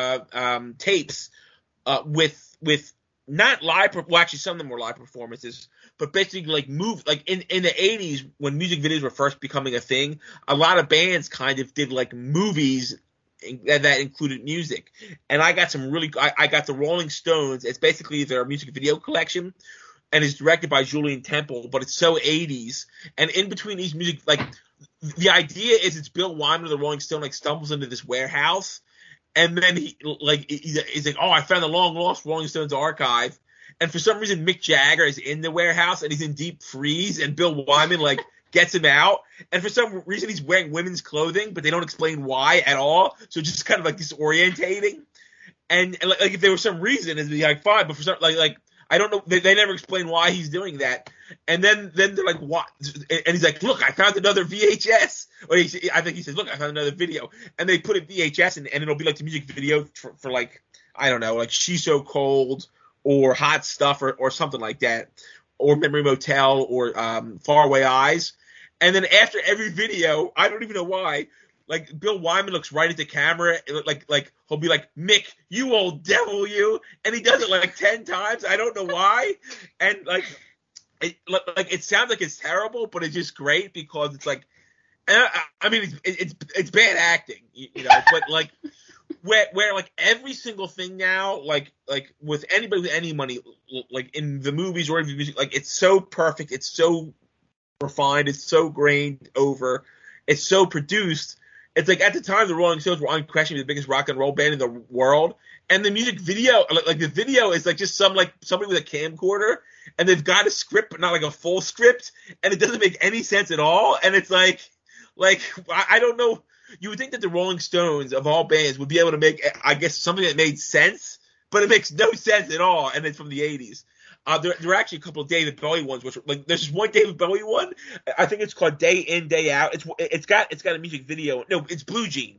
Speaker 1: tapes with not live, well, actually some of them were live performances, but basically like in the 80s when music videos were first becoming a thing, a lot of bands kind of did like movies that included music. And I got I got the Rolling Stones. It's basically their music video collection, and it's directed by Julian Temple, but it's so 80s. And in between these music, like, the idea is it's Bill Wyman of the Rolling Stone like stumbles into this warehouse, And then he's like, oh, I found the long lost Rolling Stones archive. And for some reason, Mick Jagger is in the warehouse and he's in deep freeze, and Bill Wyman like gets him out. And for some reason, he's wearing women's clothing, but they don't explain why at all. So it's just kind of like disorientating. And like if there was some reason, it'd be like fine. But for some like I don't know, they never explain why he's doing that. And then they're like, what? And he's like, look, I found another VHS. Or I think he says, look, I found another video. And they put a VHS in, and it'll be like the music video for like, I don't know, like She's So Cold or Hot Stuff or something like that. Or Memory Motel or Faraway Eyes. And then after every video, I don't even know why, like Bill Wyman looks right at the camera, like he'll be like, Mick, you old devil, you. And he does it like 10 times. I don't know why. And it sounds like it's terrible, but it's just great because it's like, I mean, it's bad acting, you know, but like where like every single thing now, like with anybody with any money, like in the movies or in the music, like it's so perfect, it's so refined, it's so grained over, it's so produced. It's like at the time the Rolling Stones were unquestionably the biggest rock and roll band in the world, and the music video, like the video is like just somebody with a camcorder, and they've got a script but not like a full script, and it doesn't make any sense at all. And it's like I don't know. You would think that the Rolling Stones of all bands would be able to make, I guess, something that made sense, but it makes no sense at all, and it's from the 80s. There are actually a couple of David Bowie ones, which like there's just one David Bowie one. I think it's called Day In Day Out. It's got a music video. No, it's Blue Jean.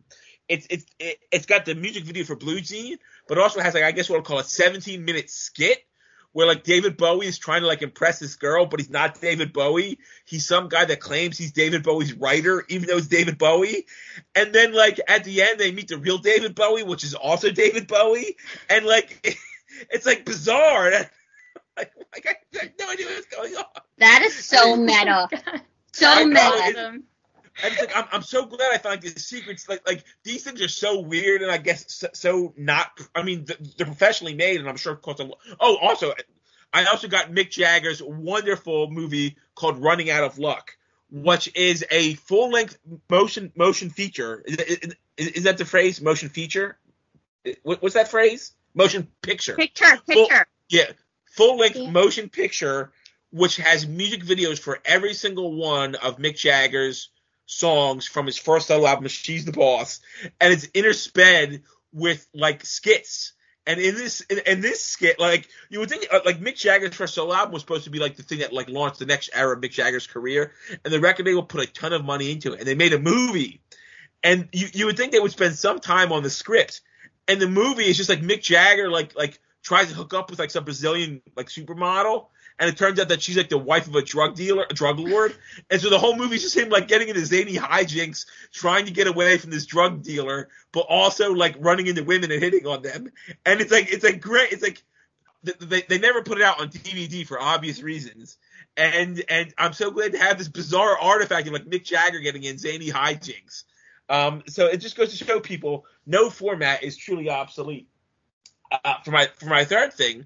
Speaker 1: It's got the music video for Blue Jean, but it also has like I guess what I'll call a 17-minute skit where like David Bowie is trying to like impress this girl, but he's not David Bowie. He's some guy that claims he's David Bowie's writer, even though it's David Bowie. And then like at the end they meet the real David Bowie, which is also David Bowie, and like it's like bizarre. Like I have no idea what's going on.
Speaker 2: That is so meta. So meta.
Speaker 1: And it's like I'm so glad I found these secrets. Like these things are so weird, and I guess so not. I mean, they're professionally made, and I'm sure it costs a lot. Oh, also, I also got Mick Jagger's wonderful movie called Running Out of Luck, which is a full-length motion feature. Is that the phrase? Motion feature? What's that phrase? Motion picture.
Speaker 2: Picture.
Speaker 1: Yeah. Full-length motion picture, which has music videos for every single one of Mick Jagger's songs from his first solo album, She's the Boss, and it's intersped with like skits. And in this skit, like you would think, like Mick Jagger's first solo album was supposed to be like the thing that like launched the next era of Mick Jagger's career, and the record label put a ton of money into it, and they made a movie. And you would think they would spend some time on the script, and the movie is just like Mick Jagger like tries to hook up with like some Brazilian like supermodel, and it turns out that she's like the wife of a drug lord, and so the whole movie is just him like getting into zany hijinks, trying to get away from this drug dealer, but also like running into women and hitting on them. And it's like great. It's like they never put it out on DVD for obvious reasons, and I'm so glad to have this bizarre artifact of like Mick Jagger getting in zany hijinks. So it just goes to show people no format is truly obsolete. For my third thing,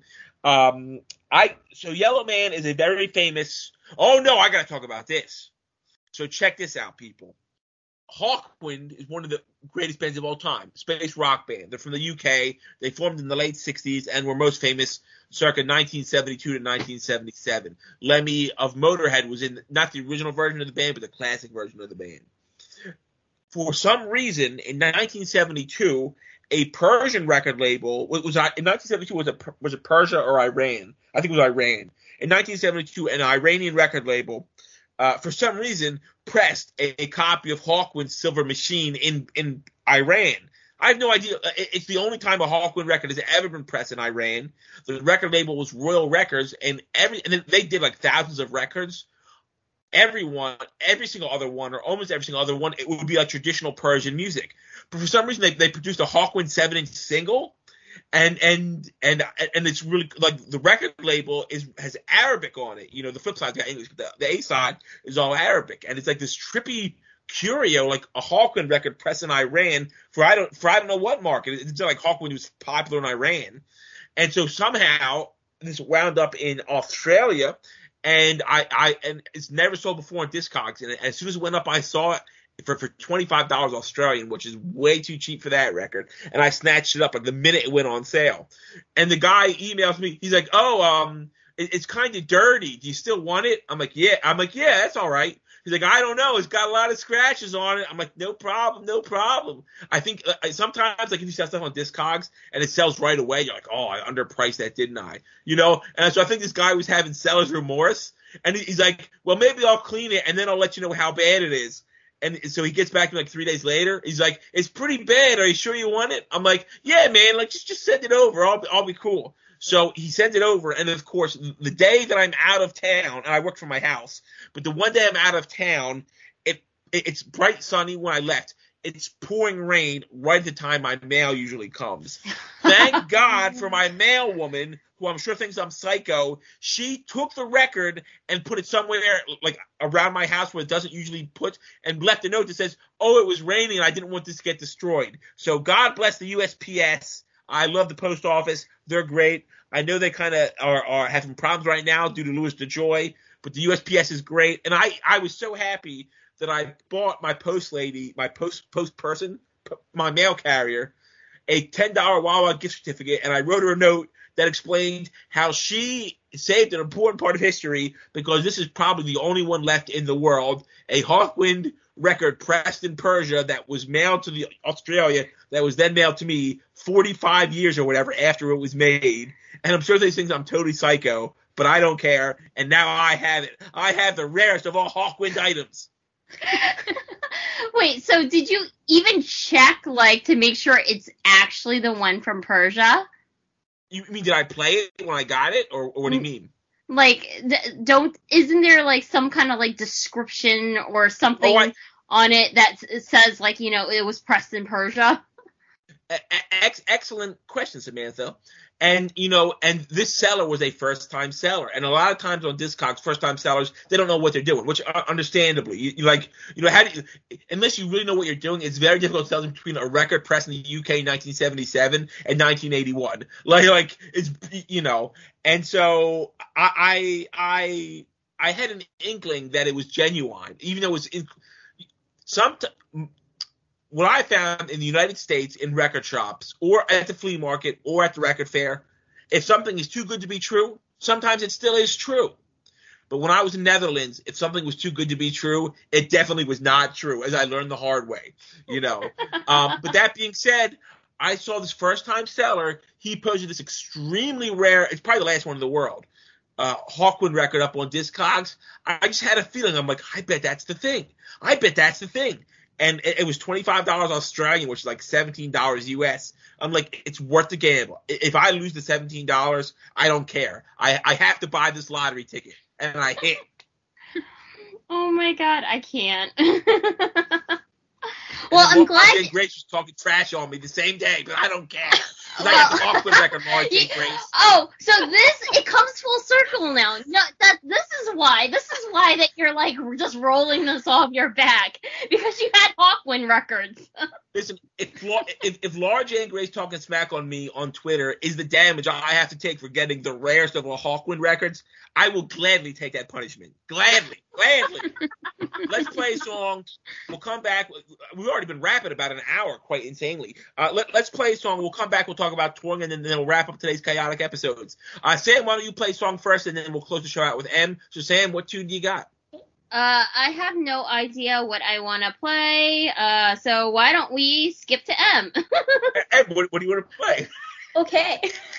Speaker 1: so Yellow Man is a very famous. Oh no, I gotta talk about this. So check this out, people. Hawkwind is one of the greatest bands of all time, space rock band. They're from the UK. They formed in the late 60s and were most famous circa 1972 to 1977. Lemmy of Motorhead was in not the original version of the band, but the classic version of the band. For some reason, in 1972, a Persian record label in 1972 was it Persia or Iran? I think it was Iran. In 1972, an Iranian record label, for some reason, pressed a copy of Hawkwind's Silver Machine in Iran. I have no idea. It's the only time a Hawkwind record has ever been pressed in Iran. The record label was Royal Records, and then they did like thousands of records. Every single other one, or almost every single other one, it would be like traditional Persian music. But for some reason, they produced a Hawkwind 7-inch single, and it's really like the record label has Arabic on it. You know, the flip side's got English, but the A side is all Arabic, and it's like this trippy curio, like a Hawkwind record pressed in Iran for I don't know what market. It's not like Hawkwind was popular in Iran, and so somehow this wound up in Australia. And and it's never sold before on Discogs. And as soon as it went up, I saw it, for $25 Australian, which is way too cheap for that record. And I snatched it up like the minute it went on sale. And the guy emails me. He's like, it's kind of dirty. Do you still want it? I'm like, yeah. That's all right. He's like, I don't know. It's got a lot of scratches on it. I'm like, no problem. I think sometimes, like, if you sell stuff on Discogs and it sells right away, you're like, oh, I underpriced that, didn't I? You know? And so I think this guy was having seller's remorse. And he's like, well, maybe I'll clean it and then I'll let you know how bad it is. And so he gets back to me like 3 days later. He's like, it's pretty bad. Are you sure you want it? I'm like, yeah, man. Like, just send it over. I'll be cool. So he sends it over, and of course, the day that I'm out of town, and I work from my house, but the one day I'm out of town, it's bright sunny when I left. It's pouring rain right at the time my mail usually comes. Thank God for my mail woman, who I'm sure thinks I'm psycho. She took the record and put it somewhere like around my house where it doesn't usually put, and left a note that says, oh, it was raining and I didn't want this to get destroyed. So God bless the USPS. I love the post office. They're great. I know they kind of are having problems right now due to Louis DeJoy, but the USPS is great. And I was so happy that I bought my post lady, my post person, my mail carrier, a $10 Wawa gift certificate, and I wrote her a note that explained how she saved an important part of history, because this is probably the only one left in the world, a Hawkwind record pressed in Persia that was mailed to Australia, that was then mailed to me 45 years or whatever after it was made. And I'm sure they think I'm totally psycho, but I don't care. And now I have it. I have the rarest of all Hawkwind items.
Speaker 2: Wait, so did you even check, like, to make sure it's actually the one from Persia?
Speaker 1: You mean, did I play it when I got it, or what do you mean?
Speaker 2: Like, isn't there, like, some kind of, like, description or something on it that says, like, you know, it was pressed in Persia?
Speaker 1: Excellent question, Samantha. And, you know, and this seller was a first-time seller. And a lot of times on Discogs, first-time sellers, they don't know what they're doing, which understandably. You like, you know, unless you really know what you're doing, it's very difficult to tell between a record pressed in the UK in 1977 and 1981. Like it's, you know. And so I had an inkling that it was genuine, even though it was what I found in the United States in record shops or at the flea market or at the record fair, if something is too good to be true, sometimes it still is true. But when I was in Netherlands, if something was too good to be true, it definitely was not true, as I learned the hard way, you know. But that being said, I saw this first-time seller. He posted this extremely rare, it's probably the last one in the world, Hawkwind record up on Discogs. I just had a feeling. I'm like, I bet that's the thing. And it was $25 Australian, which is like $17 US. I'm like, it's worth the gamble. If I lose the $17, I don't care. I have to buy this lottery ticket. And I hit.
Speaker 2: Oh my God, I can't. Well, I'm glad.
Speaker 1: Jane Grace was talking trash on me the same day, but I don't care. Because I got the Hawkwind record on Jane Grace.
Speaker 2: Oh, so it comes full circle now. No, this is why that you're like just rolling this off your back, because you had Hawkwind records.
Speaker 1: Listen, if Laura Jane Grace talking smack on me on Twitter is the damage I have to take for getting the rarest of all Hawkwind records, I will gladly take that punishment. Gladly. Let's play a song. We'll come back. We've already been rapping about an hour, quite insanely. Let's play a song. We'll come back. We'll talk about touring, and then we'll wrap up today's chaotic episodes. Sam, why don't you play a song first, and then we'll close the show out with M. So, Sam, what tune do you got?
Speaker 2: I have no idea what I want to play, so why don't we skip to M?
Speaker 1: M, what do you want to play?
Speaker 3: Okay.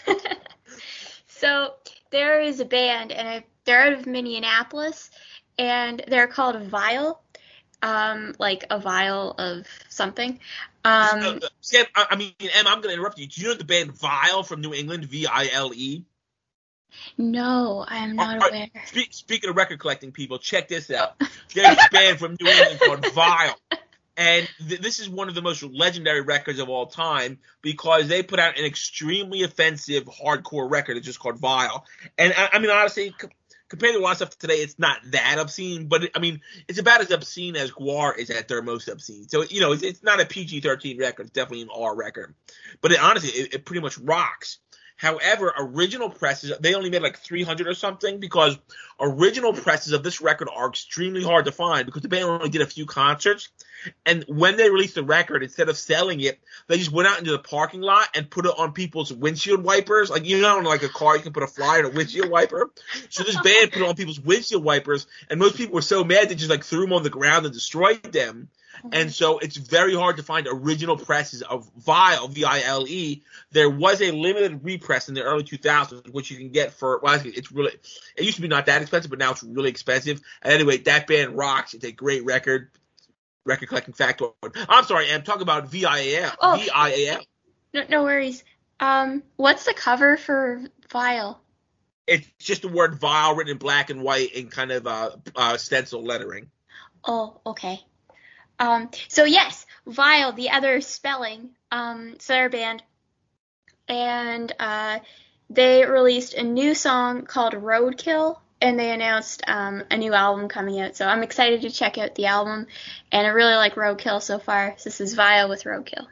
Speaker 3: So there is a band, and they're out of Minneapolis, and they're called Vile, like a vial of something.
Speaker 1: Sam, M, I'm going to interrupt you. Do you know the band Vile from New England, Vile?
Speaker 3: No, I am not aware.
Speaker 1: Speaking of record collecting people, check this out. There's a band from New England called Vile. And this is one of the most legendary records of all time, because they put out an extremely offensive hardcore record. It's just called Vile. And I mean, honestly, compared to a lot of stuff today, it's not that obscene, but it's about as obscene as Gwar is at their most obscene. So, you know, it's not a PG-13 record. It's definitely an R record. But honestly, it pretty much rocks. However, original presses, they only made like 300 or something, because original presses of this record are extremely hard to find because the band only did a few concerts. And when they released the record, instead of selling it, they just went out into the parking lot and put it on people's windshield wipers. Like, you know, in like a car, you can put a flyer in a windshield wiper. So this band put it on people's windshield wipers, and most people were so mad they just like threw them on the ground and destroyed them. And so it's very hard to find original presses of Vile, V-I-L-E. There was a limited repress in the early 2000s, which you can get for, well, it used to be not that expensive, but now it's really expensive. And anyway, that band rocks. It's a great record collecting factoid. I'm sorry, I'm talking about V-I-A-L.
Speaker 3: Oh,
Speaker 1: V-I-A-L.
Speaker 3: No worries. What's the cover for Vile?
Speaker 1: It's just the word Vile written in black and white in kind of stencil lettering.
Speaker 3: Oh, okay. So yes, Vile, the other spelling, so they're a band, and they released a new song called Roadkill, and they announced a new album coming out, so I'm excited to check out the album, and I really like Roadkill so far. So this is Vile with Roadkill.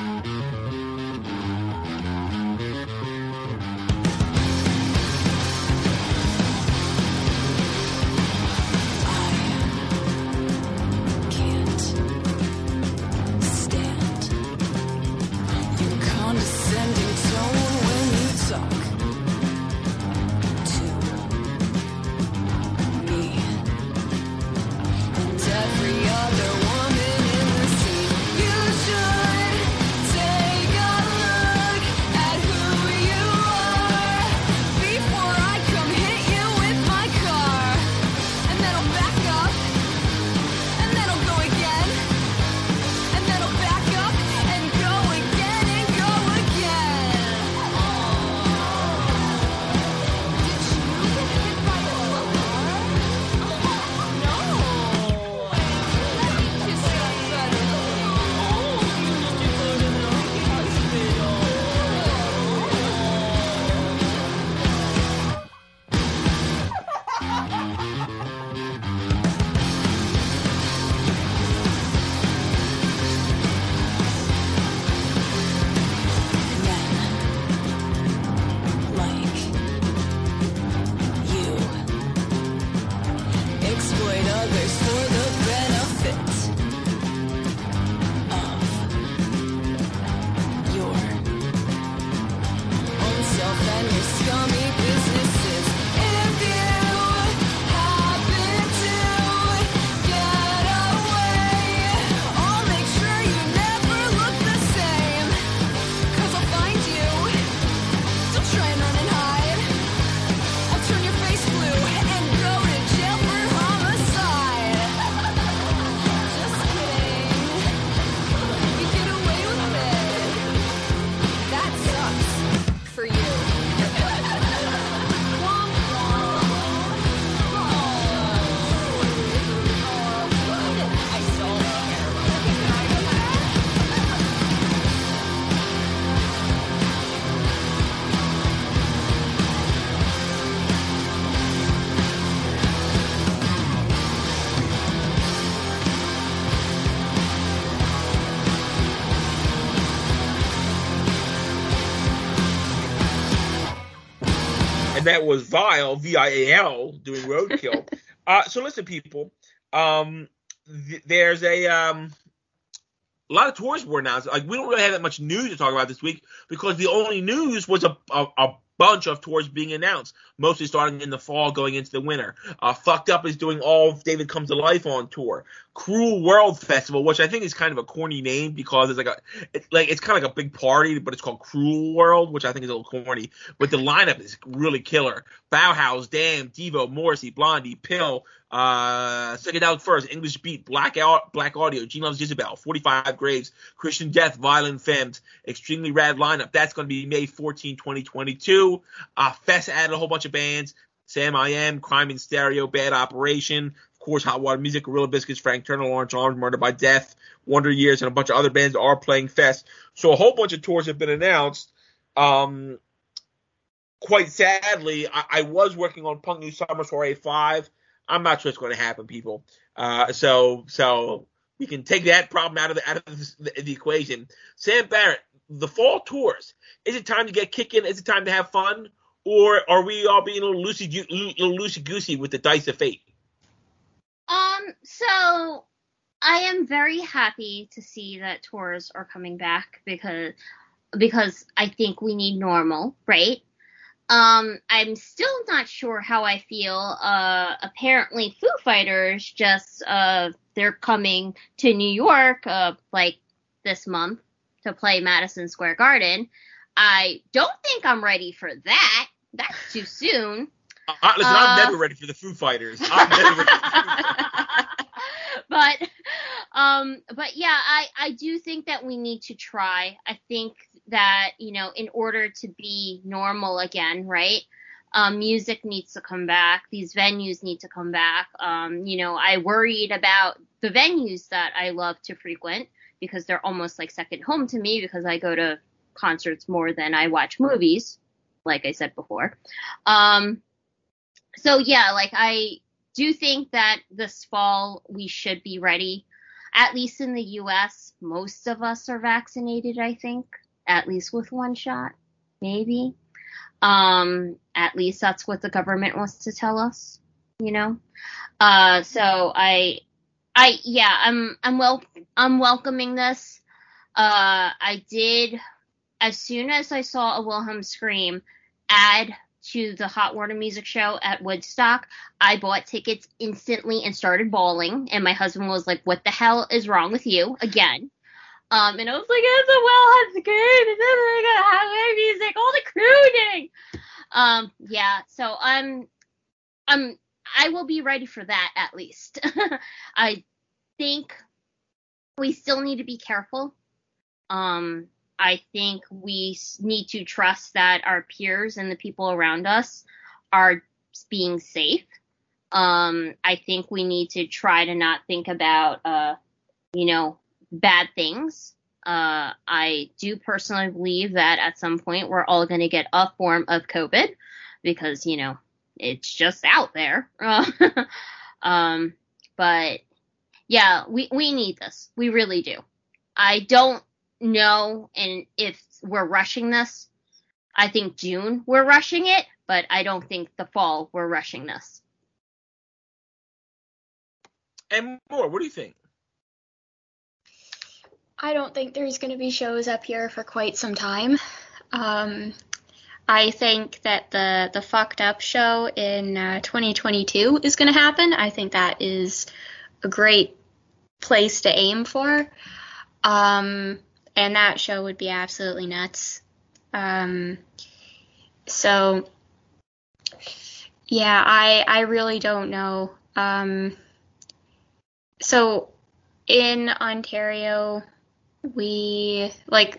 Speaker 1: And that was Vile, V-I-A-L, doing Roadkill. So listen, people, there's a lot of tours were announced. Like, we don't really have that much news to talk about this week because the only news was a bunch of tours being announced, mostly starting in the fall, going into the winter. Fucked Up is doing All of David Comes to Life on tour. Cruel World Festival, which I think is kind of a corny name because it's kind of like a big party, but it's called Cruel World, which I think is a little corny. But the lineup is really killer. Bauhaus, Damn, Devo, Morrissey, Blondie, Pill, Psychedelic Furs, English Beat, Black Audio, Gene Loves Jezebel, 45 Graves, Christian Death, Violent Femmes, extremely rad lineup. That's going to be May 14, 2022. Fest added a whole bunch of bands. Sam I Am, Crime in Stereo, Bad Operation, of course, Hot Water Music, Gorilla Biscuits, Frank Turner, Lawrence Arms, Murder by Death, Wonder Years, and a bunch of other bands are playing Fest. So a whole bunch of tours have been announced. Quite sadly, I was working on Punk News Summer Soiree 5. I'm not sure it's going to happen, people. So we can take that problem out of the equation. Sam Barrett, the fall tours. Is it time to get kicking? Is it time to have fun? Or are we all being a little loosey-goosey with the dice of fate?
Speaker 2: So I am very happy to see that tours are coming back because I think we need normal, right? I'm still not sure how I feel. Apparently Foo Fighters just, they're coming to New York, like this month to play Madison Square Garden. I don't think I'm ready for that. That's too soon.
Speaker 1: Listen, I'm never ready for the Foo Fighters. I'm never ready for the Foo Fighters.
Speaker 2: But yeah, I do think that we need to try. I think that, you know, in order to be normal again, right? Music needs to come back. These venues need to come back. You know, I worried about the venues that I love to frequent because they're almost like second home to me because I go to concerts more than I watch movies, like I said before. So yeah, like I do think that this fall we should be ready. At least in the US, most of us are vaccinated, I think. At least with one shot, maybe. At least that's what the government wants to tell us, you know? So I'm welcoming this. I did, as soon as I saw a Wilhelm scream ad to the Hot Water Music Show at Woodstock, I bought tickets instantly and started bawling. And my husband was like, "What the hell is wrong with you?" Again. And I was like, "It's a Wilhelm scream. It's not gonna have music. All the crooning." Yeah. So I will be ready for that at least. I think we still need to be careful. I think we need to trust that our peers and the people around us are being safe. I think we need to try to not think about, you know, bad things. I do personally believe that at some point we're all going to get a form of COVID because, you know, it's just out there. But yeah, we need this. We really do. I don't know and if we're rushing this. I think June we're rushing it, but I don't think the fall we're rushing this.
Speaker 1: And more, what do you think?
Speaker 3: I don't think there's going to be shows up here for quite some time. I think that the Fucked Up show in 2022 is going to happen. I think that is a great place to aim for. And that show would be absolutely nuts. So, yeah, I really don't know. So, in Ontario, the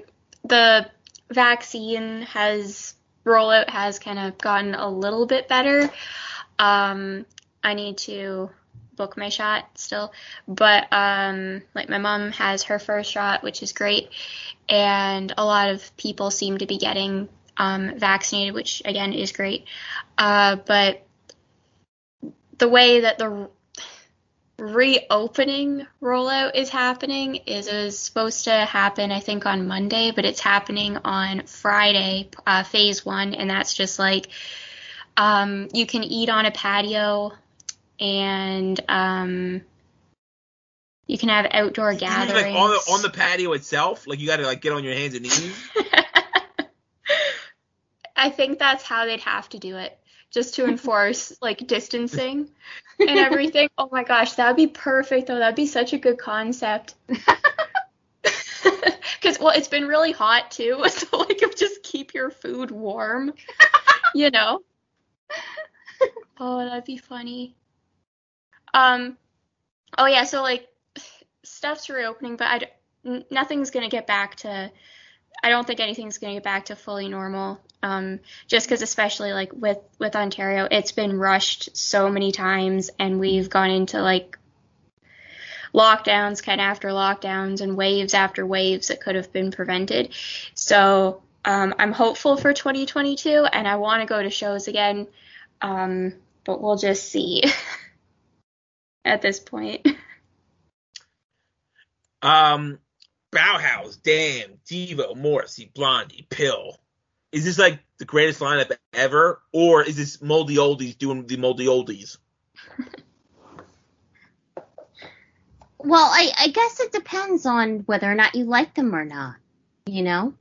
Speaker 3: vaccine rollout has kind of gotten a little bit better. I need to book my shot still, but like my mom has her first shot, which is great, and a lot of people seem to be getting vaccinated, which again is great. But the way that the reopening rollout is happening is it was supposed to happen, I think, on Monday, but it's happening on Friday, phase 1, and that's just like you can eat on a patio. And you can have outdoor gatherings.
Speaker 1: Like on the patio itself, like you got to like get on your hands and knees.
Speaker 3: I think that's how they'd have to do it, just to enforce like distancing and everything. Oh my gosh, that would be perfect though. That'd be such a good concept. Because it's been really hot too, so like just keep your food warm, you know. Oh, that'd be funny. Oh yeah, so like stuff's reopening, but nothing's gonna get back to. I don't think anything's gonna get back to fully normal. Just because, especially like with Ontario, it's been rushed so many times, and we've gone into like lockdowns, kind of after lockdowns, and waves after waves that could have been prevented. So I'm hopeful for 2022, and I want to go to shows again, but we'll just see. At this point.
Speaker 1: Bauhaus, Damn, Devo, Morrissey, Blondie, Pill. is this like the greatest lineup ever, or is this moldy oldies doing the moldy oldies?
Speaker 2: Well, I guess it depends on whether or not you like them or not, you know?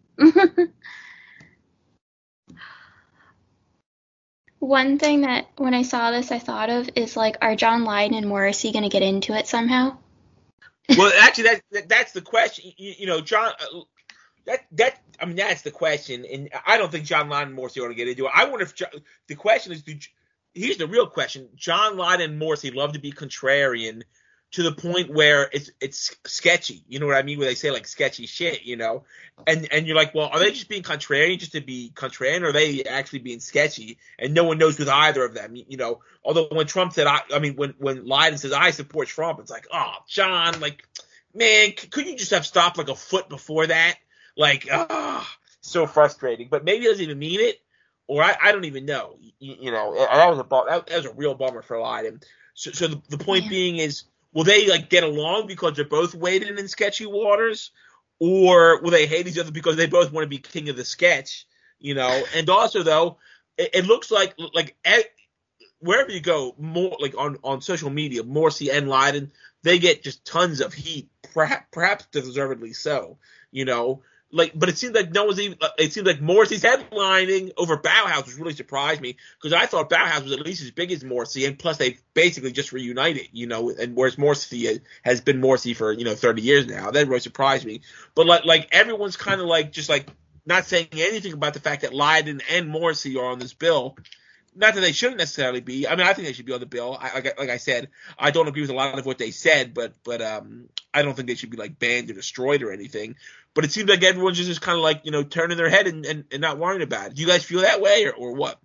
Speaker 3: One thing that when I saw this I thought of is like, are John Lydon and Morrissey going to get into it somehow?
Speaker 1: Well, actually, that's the question. You know, John. That's the question, and I don't think John Lydon and Morrissey are going to get into it. I wonder if the question is, here's the real question: John Lydon and Morrissey love to be contrarian to the point where it's sketchy. You know what I mean? Where they say like sketchy shit, you know, and you're like, well, are they just being contrarian just to be contrarian, or are they actually being sketchy? And no one knows with either of them, you know. Although when Trump said, when Lydon says I support Trump, it's like, oh, John, like, man, could you just have stopped like a foot before that? Like, so frustrating. But maybe he doesn't even mean it, or I don't even know. You know, that was a real bummer for Lydon. So the point being is, will they like get along because they're both wading in sketchy waters, or will they hate each other because they both want to be king of the sketch? You know, and also though, it looks like wherever you go, more like on social media, Morrissey and Lydon, they get just tons of heat, perhaps deservedly so. You know. Like, but it seems like no one's even. It seems like Morrissey's headlining over Bauhaus, which really surprised me because I thought Bauhaus was at least as big as Morrissey, and plus they basically just reunited, you know. And whereas Morrissey has been Morrissey for 30 years now, that really surprised me. But like everyone's kind of like just like not saying anything about the fact that Lydon and Morrissey are on this bill. Not that they shouldn't necessarily be. I mean, I think they should be on the bill. Like I said, I don't agree with a lot of what they said, but I don't think they should be like banned or destroyed or anything. But it seems like everyone's just kind of like, turning their head and not worrying about it. Do you guys feel that way or what?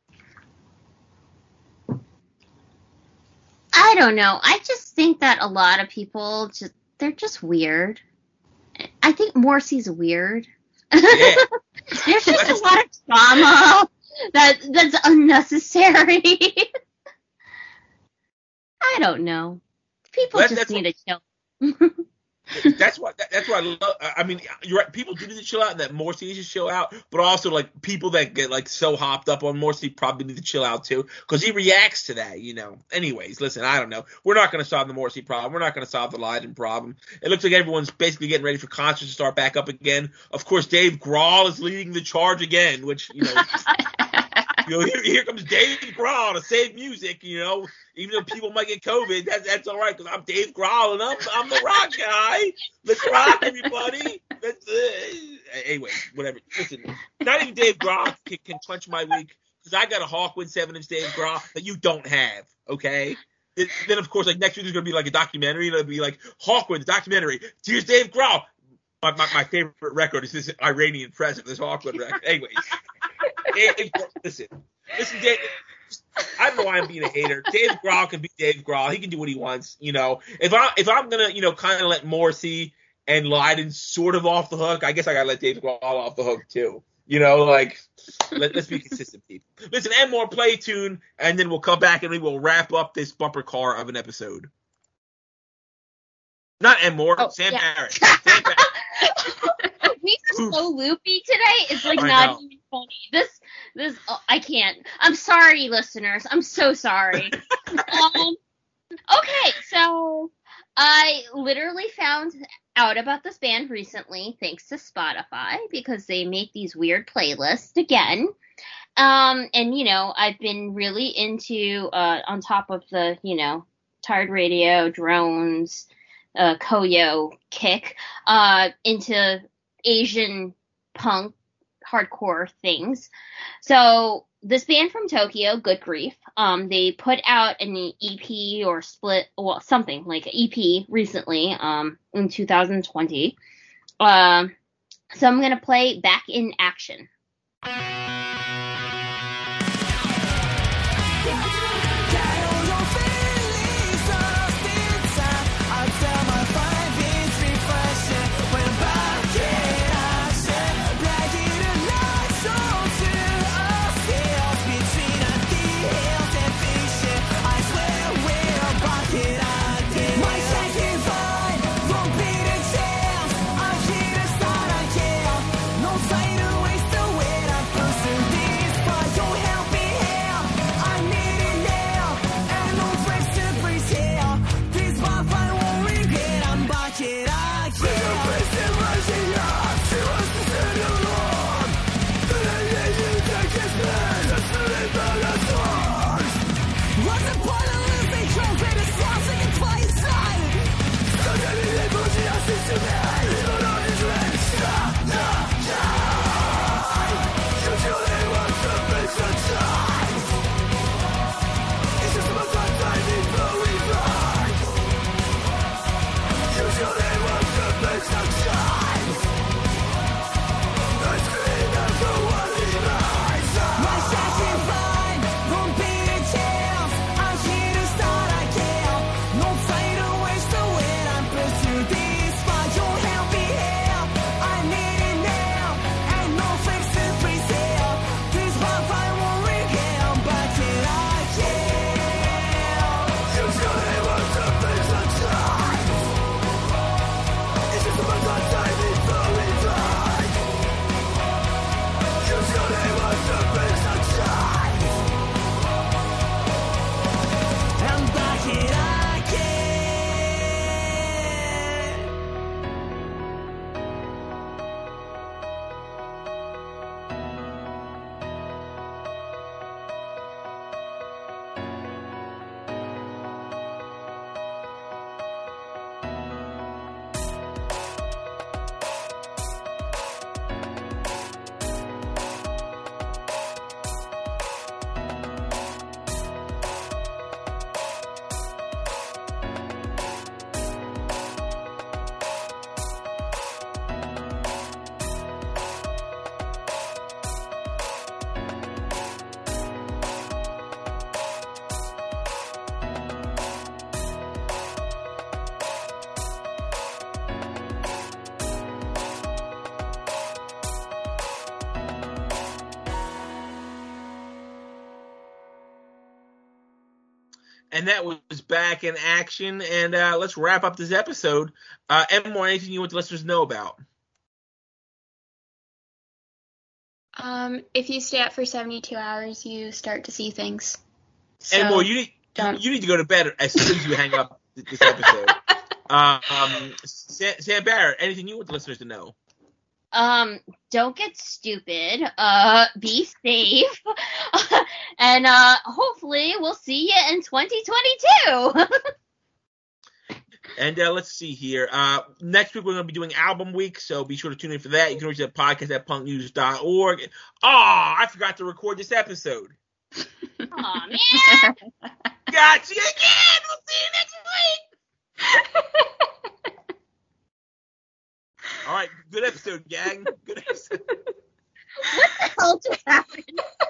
Speaker 2: I don't know. I just think that a lot of people they're just weird. I think Morrissey's weird.
Speaker 1: Yeah.
Speaker 2: There's just a lot of drama that's unnecessary. I don't know. People just need to chill.
Speaker 1: That's why I love. I mean, you're right. People do need to chill out, and that Morrissey needs to chill out. But also, like people that get like so hopped up on Morrissey probably need to chill out too, because he reacts to that. Anyways, listen, I don't know. We're not going to solve the Morrissey problem. We're not going to solve the Lydon problem. It looks like everyone's basically getting ready for concerts to start back up again. Of course, Dave Grohl is leading the charge again, which here comes Dave Grohl to save music. Even though people might get COVID, that's all right because I'm Dave Grohl and I'm the rock guy. Let's rock, everybody. Anyway, whatever. Listen, not even Dave Grohl can punch my week because I got a Hawkwind 7-inch Dave Grohl that you don't have. Okay. Then of course, like next week there's gonna be like a documentary. It'll be like Hawkwind documentary. Here's Dave Grohl. My favorite record is this Iranian president, this Hawkwind record. Anyways, listen, Dave. I don't know why I'm being a hater. Dave Grohl can be Dave Grohl. He can do what he wants. If I'm gonna kind of let Morrissey and Lydon sort of off the hook, I guess I gotta let Dave Grohl off the hook too. Let's be consistent, people. Listen, and more play tune, and then we'll come back and we will wrap up this bumper car of an episode. Not and more. Sam Barrett. Sam Barrett.
Speaker 2: We are so loopy today. It's like not even funny. This I can't. I'm sorry, listeners. I'm so sorry. Okay, so I literally found out about this band recently thanks to Spotify because they make these weird playlists again. And I've been really into on top of the Tired Radio, Drones, Koyo kick, into Asian punk hardcore things. So this band from Tokyo, Good Grief, they put out an EP or split, well, something like an EP recently, in 2020. So I'm gonna play Back in Action.
Speaker 1: And that was Back in Action. And let's wrap up this episode. Emma, anything you want the listeners to know about?
Speaker 3: If you stay up for 72 hours, you start to see things. So
Speaker 1: and more, you need to go to bed as soon as you hang up this episode. Sam Barrett, anything you want the listeners to know?
Speaker 2: Don't get stupid. Be safe. And hopefully we'll see you in 2022.
Speaker 1: And let's see here. Next week we're going to be doing album week, so be sure to tune in for that. You can reach the podcast at punknews.org. I forgot to record this episode.
Speaker 2: Aw, man.
Speaker 1: Got you again. We'll see you next week. All right, good episode, gang. Good episode.
Speaker 2: What the hell just happened?